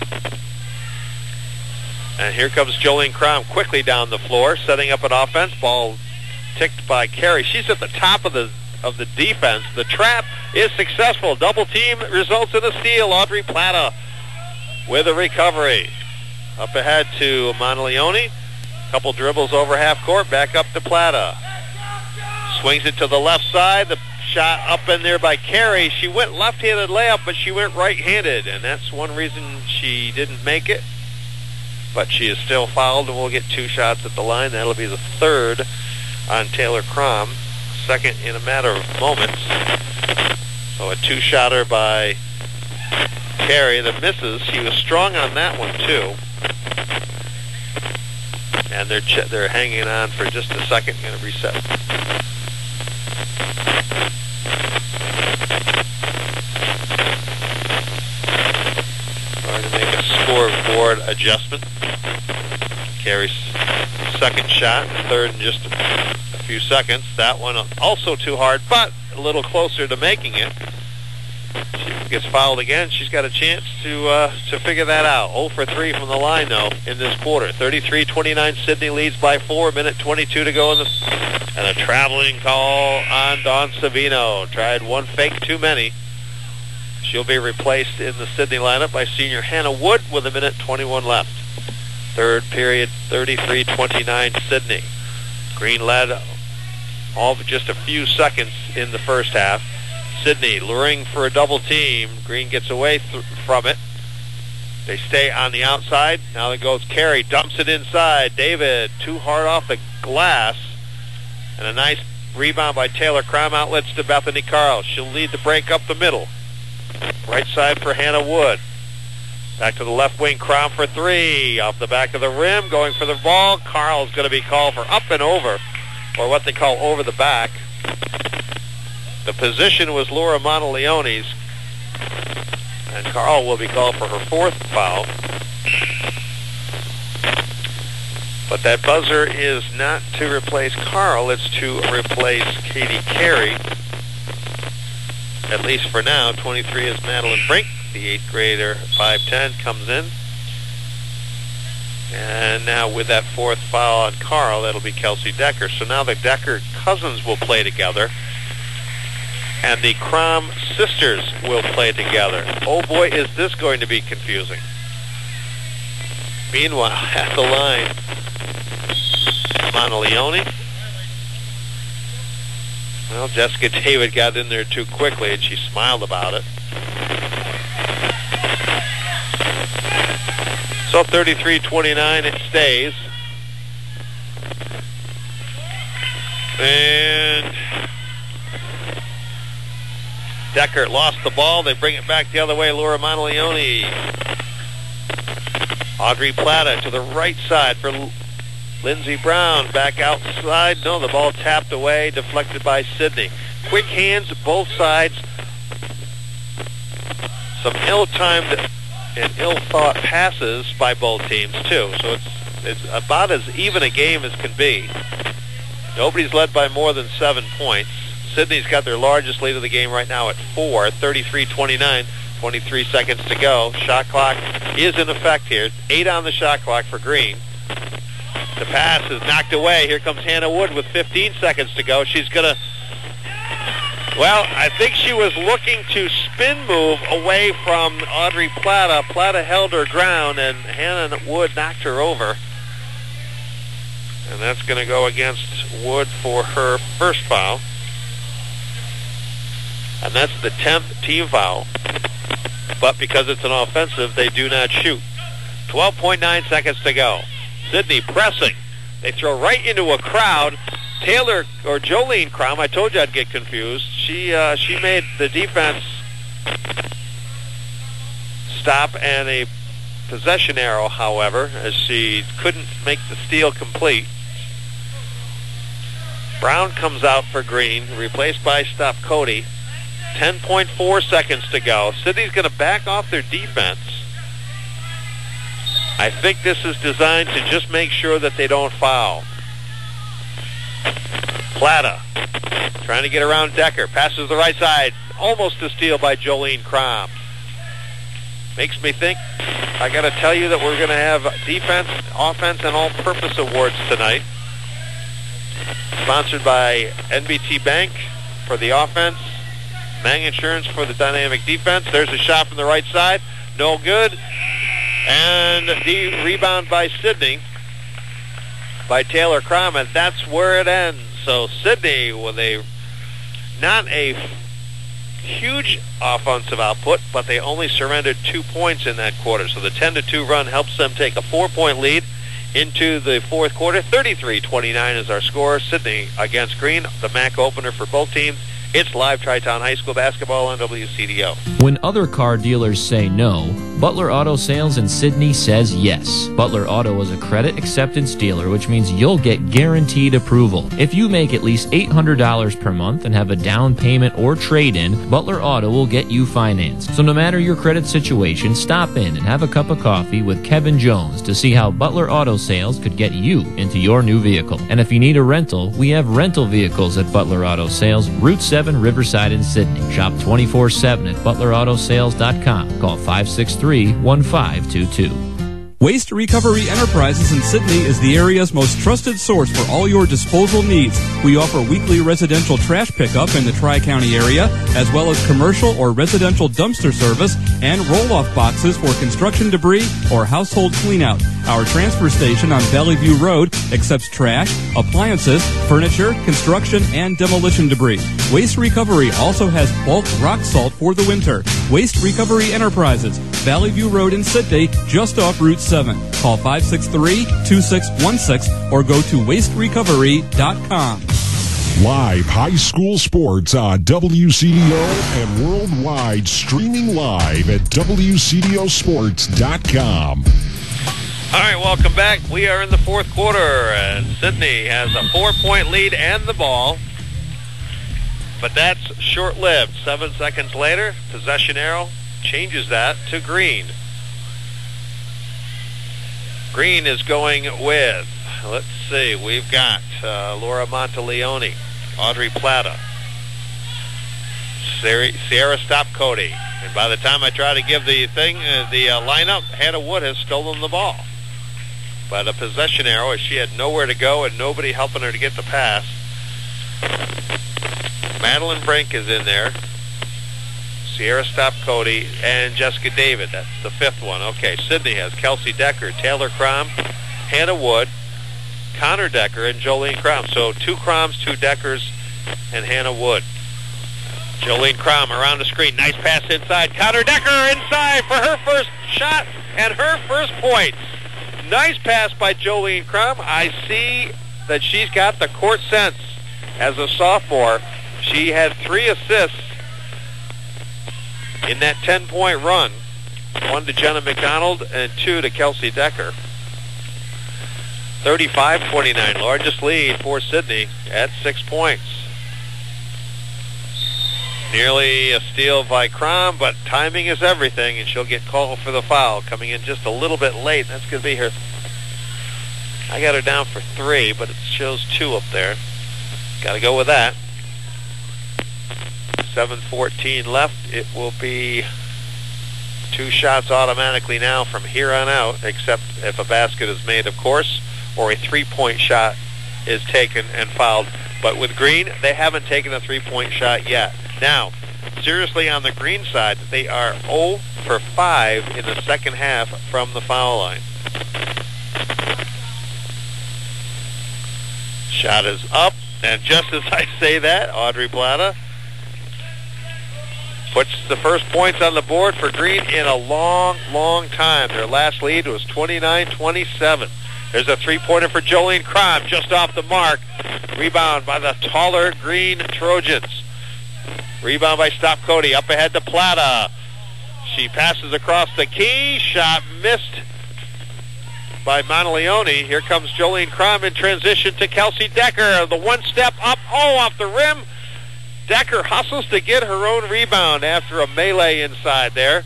And here comes Jolene Crom quickly down the floor, setting up an offense. Ball ticked by Carey. She's at the top of the of the defense. The trap is successful. Double team results in a steal. Audrey Plata with a recovery. Up ahead to Monteleone. Couple dribbles over half court. Back up to Plata. Swings it to the left side. The shot up in there by Carey. She went left-handed layup, but she went right-handed, and that's one reason she didn't make it. But she is still fouled, and we'll get two shots at the line. That'll be the third on Taylor Crom, second in a matter of moments. So a two-shotter by Carey that misses. She was strong on that one too. And they're ch- they're hanging on for just a second. Going to reset. Going to make a scoreboard adjustment. Carey's second shot, third in just a, a few seconds. That one also too hard, but a little closer to making it. She gets fouled again. She's got a chance to uh, to figure that out. zero for three from the line, though, in this quarter. thirty-three twenty-nine, Sydney leads by four. minute twenty-two to go in the... And a traveling call on Dawn Savino. Tried one fake too many. She'll be replaced in the Sydney lineup by senior Hannah Wood with a minute twenty-one left. Third period, thirty-three twenty-nine Sydney. Green led all but just a few seconds in the first half. Sydney luring for a double team. Green gets away th- from it. They stay on the outside. Now it goes Carey, dumps it inside. David, too hard off the glass. And a nice rebound by Taylor Crom. Outlets to Bethany Carl. She'll lead the break up the middle. Right side for Hannah Wood. Back to the left wing, Crom for three. Off the back of the rim, going for the ball. Carl's going to be called for up and over, or what they call over the back. The position was Laura Monteleone's. And Carl will be called for her fourth foul. But that buzzer is not to replace Carl, it's to replace Katie Carey. At least for now. twenty-three is Madeline Brink, the eighth grader, five ten, comes in. And now with that fourth foul on Carl, that'll be Kelsey Decker. So now the Decker cousins will play together. And the Crom sisters will play together. Oh boy, is this going to be confusing. Meanwhile, at the line, Monteleone. Well, Jessica David got in there too quickly, and she smiled about it. So thirty-three twenty-nine, it stays. And Decker lost the ball. They bring it back the other way. Laura Monteleone. Audrey Plata to the right side for Lindsey Brown. Back outside. No, the ball tapped away, deflected by Sydney. Quick hands, both sides. Some ill-timed and ill-thought passes by both teams, too. So it's, it's about as even a game as can be. Nobody's led by more than seven points. Sydney's got their largest lead of the game right now at four, thirty-three twenty-nine, twenty-three seconds to go. Shot clock is in effect here. Eight on the shot clock for Green. The pass is knocked away. Here comes Hannah Wood with fifteen seconds to go. She's going to, well, I think she was looking to spin move away from Audrey Plata. Plata held her ground, and Hannah Wood knocked her over. And that's going to go against Wood for her first foul. And that's the tenth team foul. But because it's an offensive, they do not shoot. twelve point nine seconds to go. Sydney pressing. They throw right into a crowd. Taylor, or Jolene Crom, I told you I'd get confused. She, uh, she made the defense stop and a possession arrow, however, as she couldn't make the steal complete. Brown comes out for Green, replaced by Steph Cody. ten point four seconds to go. Sydney's going to back off their defense. I think this is designed to just make sure that they don't foul. Plata trying to get around Decker. Passes the right side. Almost a steal by Jolene Crom. Makes me think, I got to tell you that we're going to have defense, offense, and all-purpose awards tonight. Sponsored by N B T Bank for the offense. Mang Insurance for the dynamic defense. There's a shot from the right side. No good. And the rebound by Sydney, by Taylor Crom, and that's where it ends. So Sydney with a, not a huge offensive output, but they only surrendered two points in that quarter. So the ten to two run helps them take a four-point lead into the fourth quarter. thirty-three twenty-nine is our score. Sydney against Green, the M A C opener for both teams. It's live Tri-Town High School basketball on W C D O. When other car dealers say no, Butler Auto Sales in Sydney says yes. Butler Auto is a credit acceptance dealer, which means you'll get guaranteed approval. If you make at least eight hundred dollars per month and have a down payment or trade-in, Butler Auto will get you financed. So no matter your credit situation, stop in and have a cup of coffee with Kevin Jones to see how Butler Auto Sales could get you into your new vehicle. And if you need a rental, we have rental vehicles at Butler Auto Sales, Route seven Riverside in Sydney. Shop twenty-four seven at butler auto sales dot com. Call five six three, one five two two. Waste Recovery Enterprises in Sydney is the area's most trusted source for all your disposal needs. We offer weekly residential trash pickup in the Tri-County area, as well as commercial or residential dumpster service and roll-off boxes for construction debris or household cleanout. Our transfer station on Valley View Road accepts trash, appliances, furniture, construction, and demolition debris. Waste Recovery also has bulk rock salt for the winter. Waste Recovery Enterprises, Valley View Road in Sydney, just off Route seven. Call five six three, two six one six or go to waste recovery dot com. Live high school sports on W C D O and worldwide, streaming live at W C D O sports dot com. All right, welcome back. We are in the fourth quarter, and Sydney has a four-point lead and the ball. But that's short-lived. Seven seconds later, possession arrow changes that to Green. Green is going with, let's see, we've got uh, Laura Monteleone, Audrey Plata, Sierra Stopcody. And by the time I try to give the thing, uh, the uh, lineup, Hannah Wood has stolen the ball. But a possession arrow, as she had nowhere to go and nobody helping her to get the pass. Madeline Brink is in there. Sierra Stopcody and Jessica David. That's the fifth one. Okay, Sydney has Kelsey Decker, Taylor Crom, Hannah Wood, Connor Decker, and Jolene Crom. So two Croms, two Deckers, and Hannah Wood. Jolene Crom around the screen. Nice pass inside. Connor Decker inside for her first shot and her first points. Nice pass by Jolene Crom. I see that she's got the court sense as a sophomore. She had three assists in that ten-point run. One to Jenna McDonald and two to Kelsey Decker. thirty-five twenty-nine, largest lead for Sydney at six points. Nearly a steal by Crom, but timing is everything, and she'll get called for the foul. Coming in just a little bit late. That's going to be her. I got her down for three, but it shows two up there. Got to go with that. seven fourteen left. It will be two shots automatically now from here on out, except if a basket is made, of course, or a three-point shot is taken and fouled. But with Green, they haven't taken a three-point shot yet. Now, seriously, on the Green side, they are zero for five in the second half from the foul line. Shot is up, and just as I say that, Audrey Plata puts the first points on the board for Green in a long, long time. Their last lead was twenty-nine twenty-seven. There's a three-pointer for Jolene Crom, just off the mark. Rebound by the taller Green Trojans. Rebound by Stopcody, up ahead to Plata. She passes across the key. Shot missed by Monteleone. Here comes Jolene Crom in transition to Kelsey Decker. The one step up, oh, off the rim. Decker hustles to get her own rebound after a melee inside there.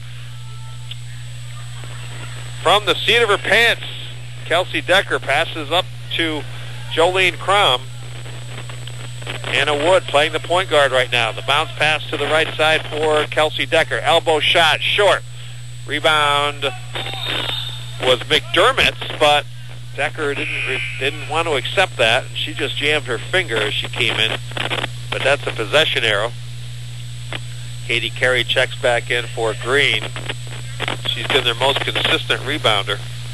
From the seat of her pants, Kelsey Decker passes up to Jolene Crom. Anna Wood playing the point guard right now. The bounce pass to the right side for Kelsey Decker. Elbow shot, short. Rebound was McDermott's, but Decker didn't didn't want to accept that, and she just jammed her finger as she came in. But that's a possession arrow. Katie Carey checks back in for Green. She's been their most consistent rebounder.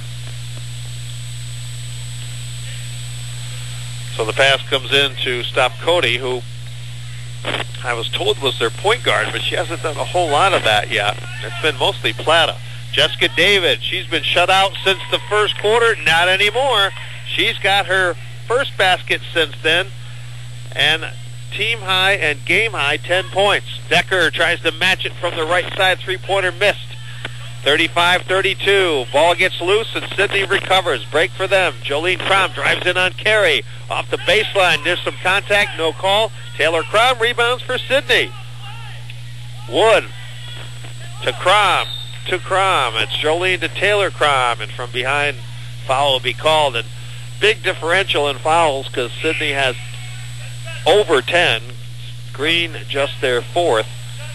So the pass comes in to Stopcody, who I was told was their point guard, but she hasn't done a whole lot of that yet. It's been mostly Plata. Jessica David, she's been shut out since the first quarter. Not anymore. She's got her first basket since then. And team high and game high, ten points. Decker tries to match it from the right side. Three-pointer missed. thirty-five thirty-two. Ball gets loose and Sydney recovers. Break for them. Jolene Crom drives in on Carey. Off the baseline. There's some contact. No call. Taylor Crom rebounds for Sydney. Wood to Crom. To Crom. It's Jolene to Taylor Crom. And from behind, foul will be called. And big differential in fouls because Sydney has over ten. Green just their fourth.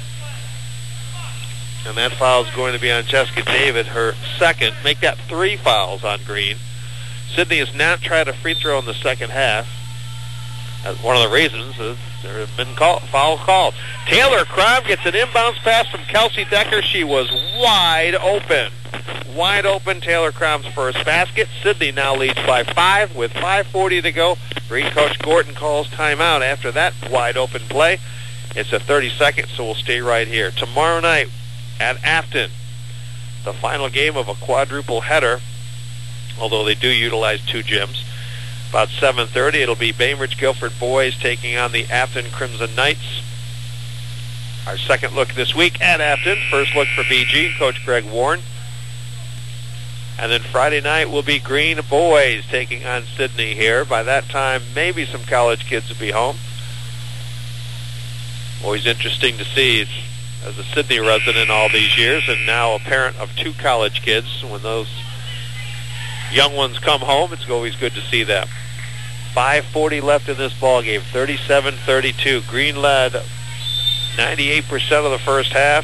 And that foul is going to be on Jessica David, her second. Make that three fouls on Green. Sydney has not tried a free throw in the second half. That's one of the reasons is there have been call, foul called. Taylor Crom gets an inbounds pass from Kelsey Decker. She was wide open. Wide open, Taylor Crom's first basket. Sydney now leads by five with five forty to go. Green coach Gordon calls timeout after that wide open play. It's a thirty second, so we'll stay right here. Tomorrow night at Afton, the final game of a quadruple header, although they do utilize two gyms. About seven thirty, it'll be Bainbridge Guilford boys taking on the Afton Crimson Knights. Our second look this week at Afton. First look for B G, Coach Greg Warren. And then Friday night will be Green boys taking on Sydney here. By that time, maybe some college kids will be home. Always interesting to see. It's as a Sidney resident all these years and now a parent of two college kids. When those young ones come home, it's always good to see them. five forty left in this ball game, thirty-seven thirty-two. Green led ninety-eight percent of the first half.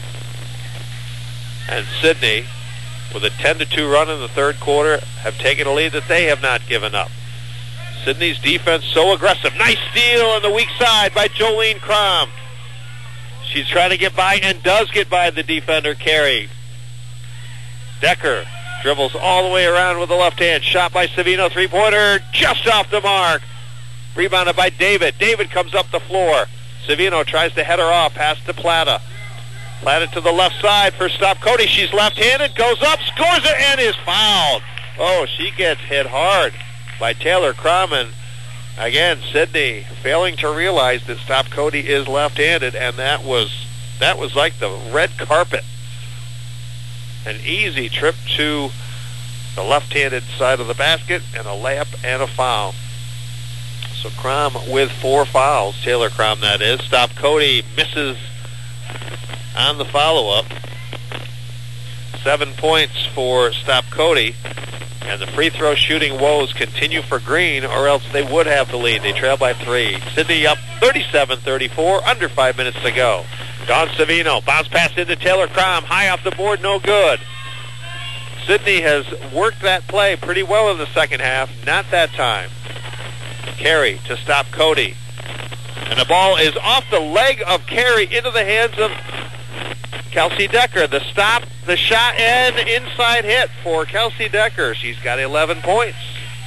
And Sidney, with a ten to two run in the third quarter, have taken a lead that they have not given up. Sidney's defense so aggressive. Nice steal on the weak side by Jolene Crom. She's trying to get by and does get by the defender, Carey. Decker dribbles all the way around with the left hand. Shot by Savino, three-pointer, just off the mark. Rebounded by David. David comes up the floor. Savino tries to head her off, pass to Plata. Plata to the left side for Stop Cody. She's left-handed, goes up, scores it, and is fouled. Oh, she gets hit hard by Taylor Crum. And again, Sidney failing to realize that Stop Cody is left-handed, and that was that was like the red carpet. An easy trip to the left-handed side of the basket, and a layup and a foul. So Crom with four fouls, Taylor Crom that is. Stop Cody misses on the follow-up. Seven points for Stop Cody. And the free throw shooting woes continue for Green, or else they would have the lead. They trail by three. Sidney up thirty-seven thirty-four, under five minutes to go. Dawn Savino, bounce pass into Taylor Crom, high off the board, no good. Sidney has worked that play pretty well in the second half, not that time. Carey to Stop Cody. And the ball is off the leg of Carey into the hands of Kelsey Decker. The stop, the shot, and inside hit for Kelsey Decker. She's got eleven points.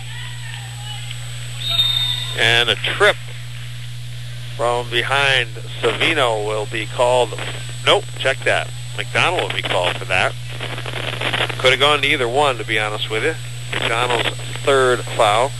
And a trip from behind Savino will be called. Nope, check that. McDonald will be called for that. Could have gone to either one, to be honest with you. McDonald's third foul.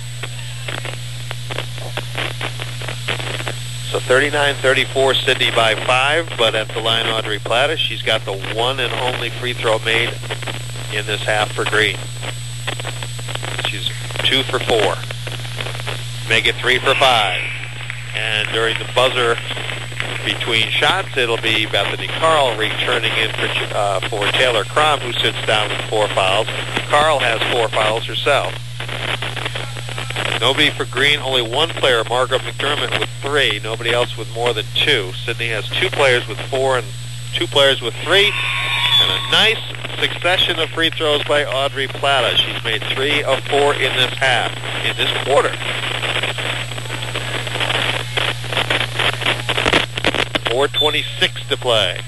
So thirty-nine thirty-four, Sidney by five, but at the line, Audrey Plata. She's got the one and only free throw made in this half for Green. She's two for four. Make it three for five. And during the buzzer between shots, it'll be Bethany Carl returning in for, uh, for Taylor Crom, who sits down with four fouls. Carl has four fouls herself. Nobody for Green, only one player, Margaret McDermott, with three. Nobody else with more than two. Sidney has two players with four and two players with three. And a nice succession of free throws by Audrey Plata. She's made three of four in this half, in this quarter. four twenty-six to play.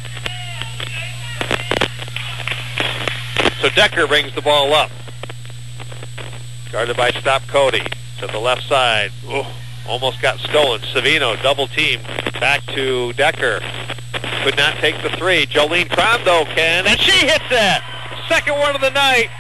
So Decker brings the ball up. Guarded by Stop Cody. To the left side. Ooh, almost got stolen. Savino double teamed. Back to Decker. Could not take the three. Jolene Crom, though, can. And she hits it! Second one of the night.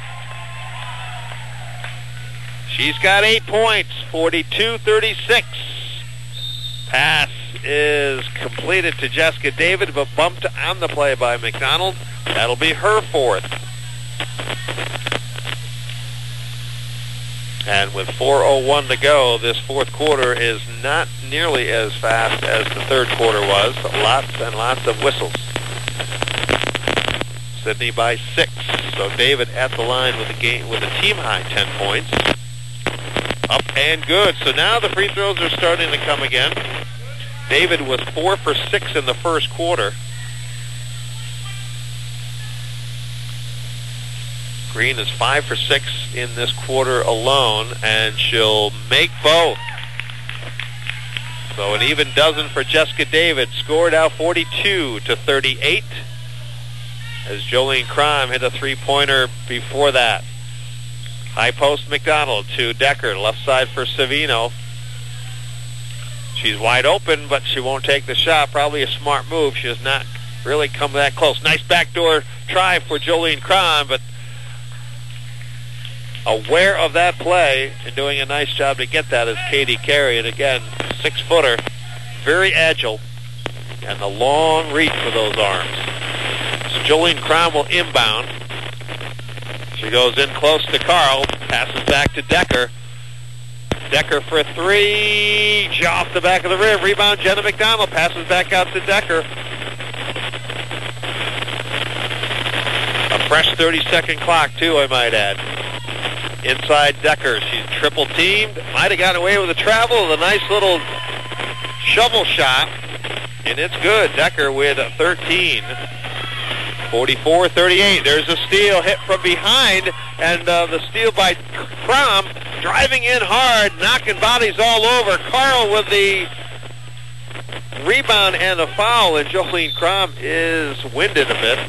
She's got eight points. forty-two thirty-six. Pass is completed to Jessica David, but bumped on the play by McDonald. That'll be her fourth. And with four oh one to go, this fourth quarter is not nearly as fast as the third quarter was. Lots and lots of whistles. Sidney by six. So David at the line with a game with a team high ten points. Up and good. So now the free throws are starting to come again. David was four for six in the first quarter. Green is five for six in this quarter alone, and she'll make both. So an even dozen for Jessica David. Scored out forty-two to thirty-eight. As Jolene Crom hit a three-pointer before that. High post McDonald to Decker. Left side for Savino. She's wide open, but she won't take the shot. Probably a smart move. She has not really come that close. Nice backdoor try for Jolene Crom, but aware of that play and doing a nice job to get that is Katie Carey. And again, six-footer, very agile, and the long reach for those arms. So Jolene Crom will inbound. She goes in close to Carl, passes back to Decker. Decker for three, off the back of the rim. Rebound, Jenna McDonald passes back out to Decker. Fresh thirty-second clock, too, I might add. Inside Decker. She's triple teamed. Might have gotten away with a travel with a nice little shovel shot. And it's good. Decker with thirteen. forty-four thirty-eight. There's a steal hit from behind. And uh, the steal by Crom. Driving in hard. Knocking bodies all over. Carl with the rebound and a foul. And Jolene Crom is winded a bit.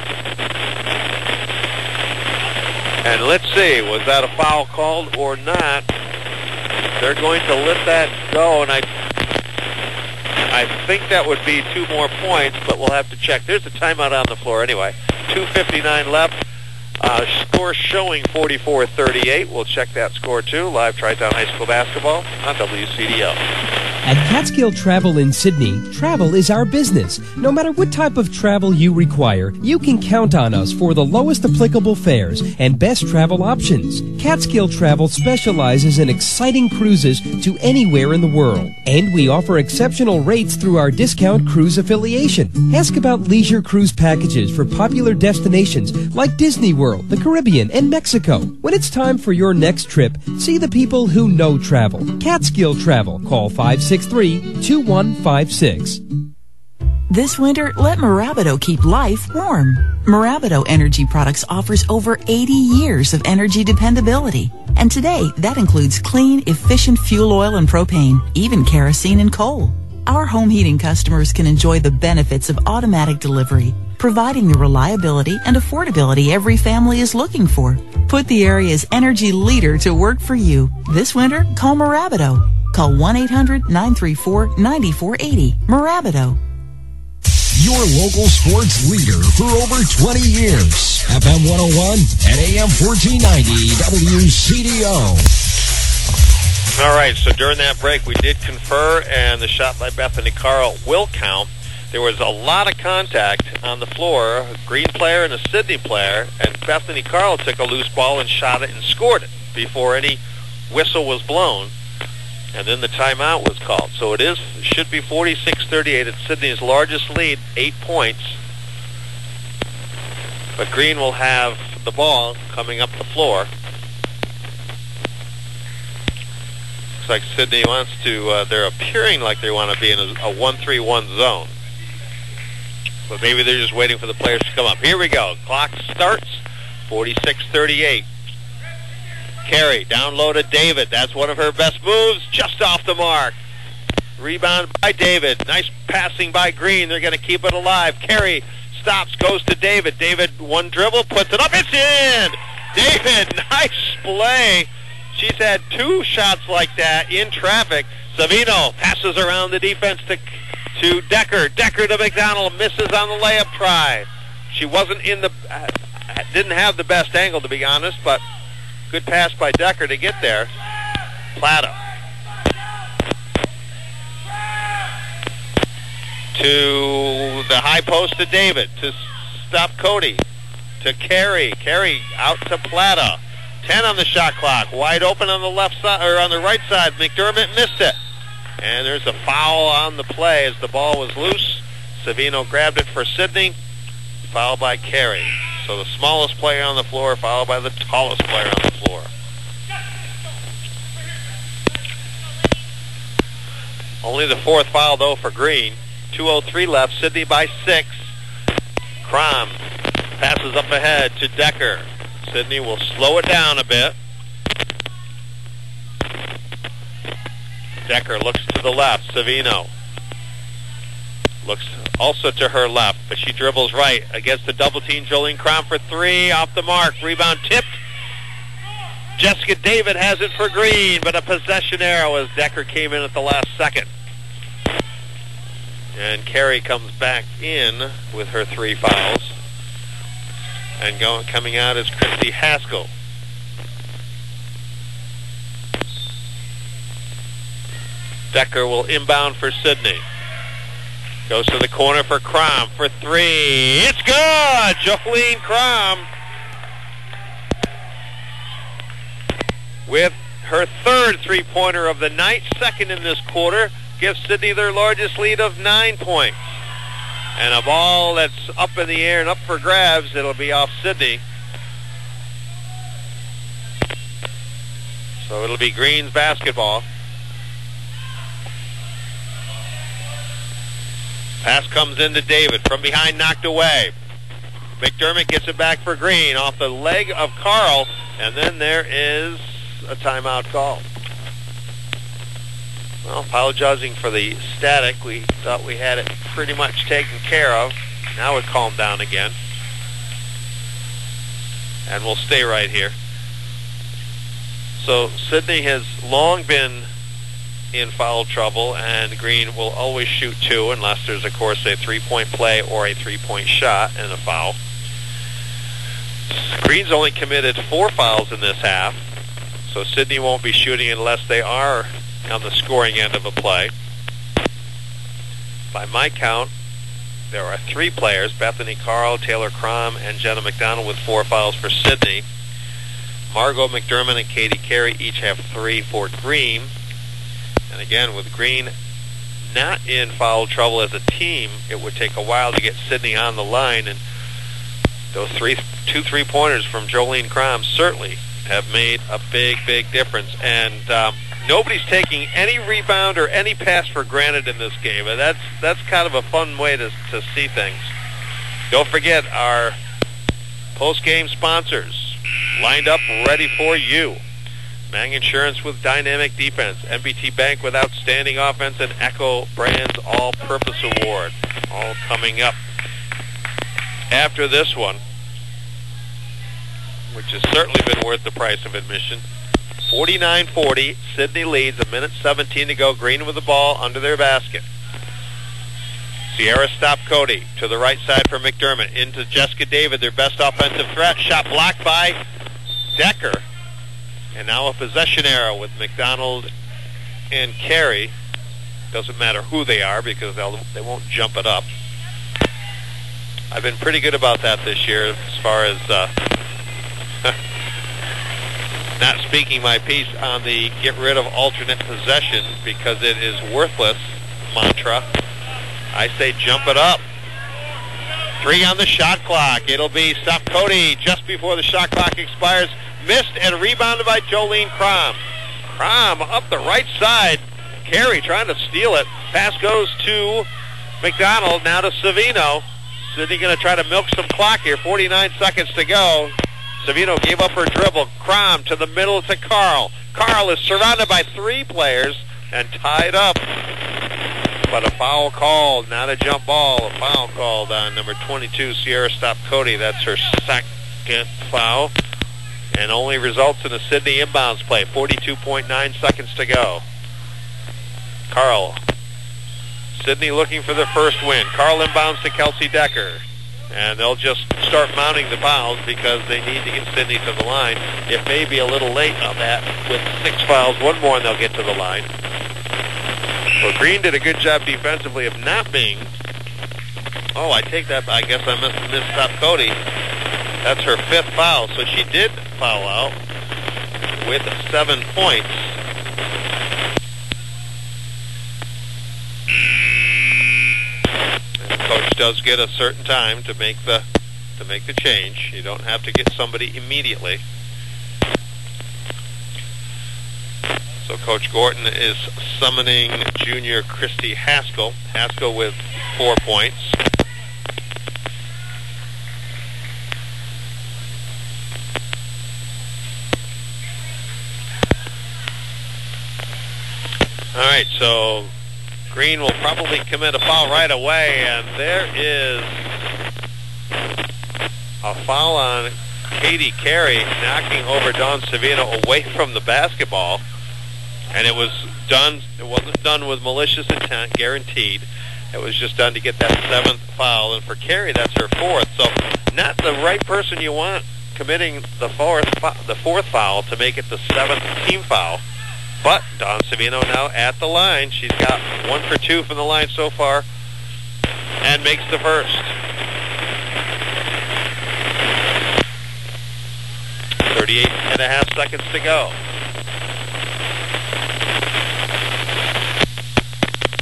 And let's see, was that a foul called or not? They're going to let that go, and I I think that would be two more points, but we'll have to check. There's a timeout on the floor anyway. two fifty-nine left. Uh, score showing forty-four thirty-eight. We'll check that score, too. Live Tri-Town High School basketball on W C D O. At Catskill Travel in Sydney, travel is our business. No matter what type of travel you require, you can count on us for the lowest applicable fares and best travel options. Catskill Travel specializes in exciting cruises to anywhere in the world. And we offer exceptional rates through our discount cruise affiliation. Ask about leisure cruise packages for popular destinations like Disney World, the Caribbean, and Mexico. When it's time for your next trip, see the people who know travel. Catskill Travel. Call five six three, two one five six. This winter, let Marabido keep life warm. Marabido Energy Products offers over eighty years of energy dependability. And today, that includes clean, efficient fuel oil and propane, even kerosene and coal. Our home heating customers can enjoy the benefits of automatic delivery, providing the reliability and affordability every family is looking for. Put the area's energy leader to work for you. This winter, call Marabido. Call one eight hundred, nine three four, nine four eight zero. Marabido. Your local sports leader for over twenty years. F M one oh one and A M fourteen ninety W C D O. All right, so during that break, we did confer, and the shot by Bethany Carl will count. There was a lot of contact on the floor, a Green player and a Sydney player, and Bethany Carl took a loose ball and shot it and scored it before any whistle was blown. And then the timeout was called. So it is it should be forty-six thirty-eight. It's Sydney's largest lead, eight points. But Green will have the ball coming up the floor. Looks like Sydney wants to, uh, they're appearing like they want to be in a, a one three one zone. But maybe they're just waiting for the players to come up. Here we go. Clock starts, forty-six thirty-eight. Carey, down low to David. That's one of her best moves, just off the mark. Rebound by David. Nice passing by Green. They're going to keep it alive. Carey stops, goes to David. David, one dribble, puts it up. It's in! David, nice play. She's had two shots like that in traffic. Savino passes around the defense to, to Decker. Decker to McDonald, misses on the layup try. She wasn't in the, uh, didn't have the best angle, to be honest, but good pass by Decker to get there. Plata. To the high post to David. To stop Cody. To Carey. Carey out to Plata. ten on the shot clock. Wide open on the left side, or on the right side. McDermott missed it. And there's a foul on the play as the ball was loose. Savino grabbed it for Sydney. Foul by Carey. So the smallest player on the floor followed by the tallest player on the floor. Only the fourth foul, though, for Green. two oh three left. Sydney by six. Crom passes up ahead to Decker. Sydney will slow it down a bit. Decker looks to the left. Savino looks also to her left, but she dribbles right against the double team. Jolene Crom for three, off the mark. Rebound tipped. Jessica David has it for Green, but a possession arrow as Decker came in at the last second. And Carey comes back in with her three fouls. And going, coming out is Christy Haskell. Decker will inbound for Sydney. Goes to the corner for Crom for three. It's good! Jolene Crom with her third three-pointer of the night, second in this quarter, gives Sydney their largest lead of nine points. And a ball that's up in the air and up for grabs, it'll be off Sydney. So it'll be Green's basketball. Pass comes into David. From behind, knocked away. McDermott gets it back for Green off the leg of Carl, and then there is a timeout call. Well, apologizing for the static. We thought we had it pretty much taken care of. Now it calmed down again. And we'll stay right here. So Sidney has long been in foul trouble, and Green will always shoot two unless there's, of course, a three-point play or a three-point shot and a foul. Green's only committed four fouls in this half, so Sidney won't be shooting unless they are on the scoring end of a play. By my count, there are three players, Bethany Carl, Taylor Crom, and Jenna McDonald with four fouls for Sidney. Margot McDermott and Katie Carey each have three for Green. And again, with Green not in foul trouble as a team, it would take a while to get Sidney on the line, and those three, two three-pointers from Jolene Crom certainly have made a big, big difference. And um, nobody's taking any rebound or any pass for granted in this game, and that's that's kind of a fun way to to see things. Don't forget our post-game sponsors lined up, ready for you. Mang Insurance with dynamic defense, M B T Bank with outstanding offense, and Echo Brands All-Purpose Award. All coming up after this one, which has certainly been worth the price of admission. forty-nine forty, Sidney leads, a minute seventeen to go. Green with the ball under their basket. Sierra stopped Cody to the right side for McDermott. Into Jessica David, their best offensive threat. Shot blocked by Decker. And now a possession arrow with McDonald and Carey. Doesn't matter who they are because they'll, they won't jump it up. I've been pretty good about that this year as far as uh, not speaking my piece on the get rid of alternate possession because it is worthless mantra. I say jump it up. Three on the shot clock. It'll be stop Cody just before the shot clock expires. Missed and rebounded by Jolene Crom. Crom up the right side. Carey trying to steal it. Pass goes to McDonald. Now to Savino. Sidney going to try to milk some clock here. forty-nine seconds to go. Savino gave up her dribble. Crom to the middle to Carl. Carl is surrounded by three players and tied up. But a foul called, not a jump ball. A foul called on number twenty-two, Sierra Stop Cody. That's her second foul. And only results in a Sidney inbounds play. forty-two point nine seconds to go. Carl. Sidney looking for the first win. Carl inbounds to Kelsey Decker. And they'll just start mounting the fouls because they need to get Sidney to the line. It may be a little late on that with six fouls. One more and they'll get to the line. Well, Green did a good job defensively of not being... Oh, I take that. I guess I missed, missed Stop Cody. That's her fifth foul. So she did foul out with seven points. And the coach does get a certain time to make the to make the change. You don't have to get somebody immediately. So Coach Gorton is summoning junior Christy Haskell. Haskell with four points. All right, so Green will probably commit a foul right away, and there is a foul on Katie Carey, knocking over Dawn Savino away from the basketball. And it was done, it wasn't done with malicious intent, guaranteed. It was just done to get that seventh foul. And for Carey, that's her fourth. So not the right person you want committing the fourth, the fourth foul to make it the seventh team foul. But Dawn Savino now at the line. She's got one for two from the line so far and makes the first. thirty-eight and a half seconds to go.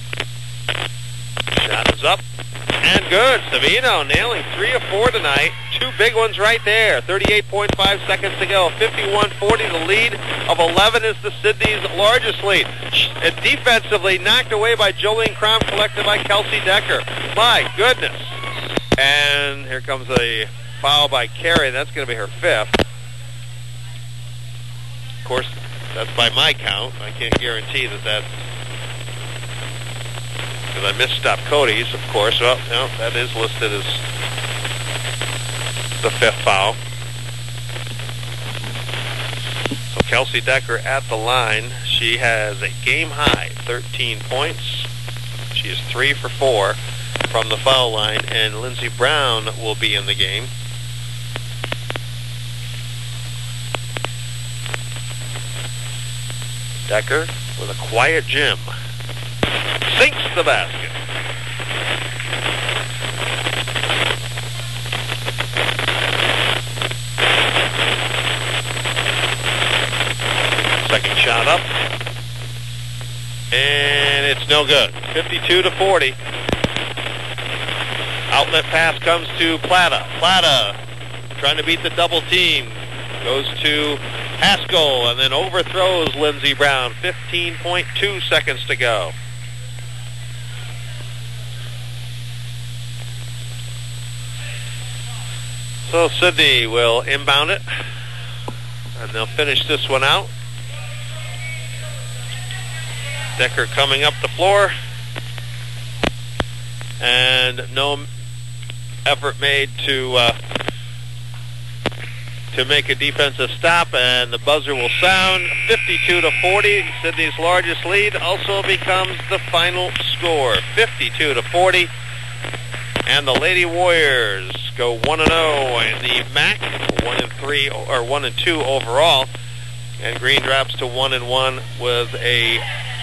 Shot is up and good. Savino nailing three of four tonight. two big ones right there. thirty-eight point five seconds to go. fifty-one forty, the lead of eleven is the Sydney's largest lead. And defensively knocked away by Jolene Crom, collected by Kelsey Decker. My goodness. And here comes a foul by Carey. That's going to be her fifth. Of course, that's by my count. I can't guarantee that that's because I misstopped Cody's, of course. Well, no, that is listed as the fifth foul. So Kelsey Decker at the line. She has a game-high thirteen points. She is three for four from the foul line, and Lindsey Brown will be in the game. Decker with a quiet gym. Sinks the basket. Second shot up. And it's no good. fifty-two to forty. Outlet pass comes to Plata. Plata trying to beat the double team. Goes to Haskell and then overthrows Lindsey Brown. fifteen point two seconds to go. So Sydney will inbound it, and they'll finish this one out. Decker coming up the floor, and no effort made to uh, to make a defensive stop, and the buzzer will sound. fifty-two to forty. Sydney's largest lead also becomes the final score. fifty-two to forty, and the Lady Warriors go one and oh in the M A C, one and three or one and two overall, and Green drops to one and one with a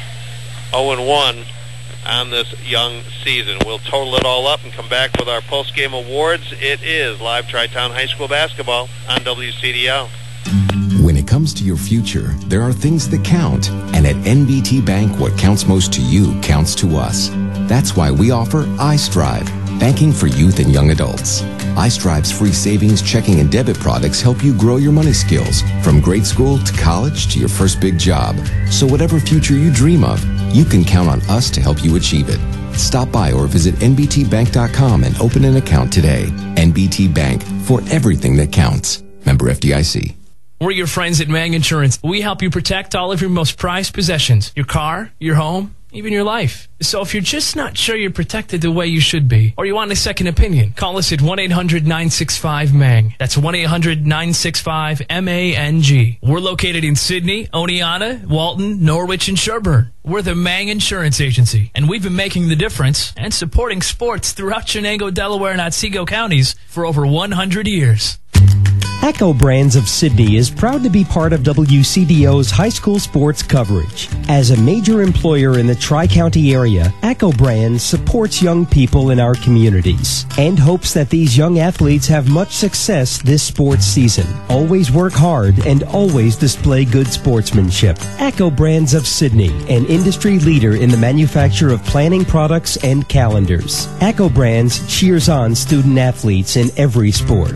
oh and one on this young season. We'll total it all up and come back with our post-game awards. It is live Tri-Town High School basketball on W C D O. When it comes to your future, there are things that count. And at N B T Bank, what counts most to you counts to us. That's why we offer iStrive, banking for youth and young adults. iStrive's free savings, checking, and debit products help you grow your money skills from grade school to college to your first big job. So whatever future you dream of, you can count on us to help you achieve it. Stop by or visit N B T bank dot com and open an account today. N B T Bank, for everything that counts. Member F D I C. We're your friends at Mang Insurance. We help you protect all of your most prized possessions, your car, your home, even your life. So if you're just not sure you're protected the way you should be, or you want a second opinion, call us at one eight hundred nine six five M A N G. That's one eight hundred nine six five M A N G. We're located in Sydney, Oneonta, Walton, Norwich, and Sherburne. We're the Mang Insurance Agency, and we've been making the difference and supporting sports throughout Chenango, Delaware, and Otsego counties for over one hundred years. Echo Brands of Sydney is proud to be part of W C D O's high school sports coverage. As a major employer in the Tri-County area, Echo Brands supports young people in our communities and hopes that these young athletes have much success this sports season. Always work hard and always display good sportsmanship. Echo Brands of Sydney, an industry leader in the manufacture of planning products and calendars. Echo Brands cheers on student athletes in every sport.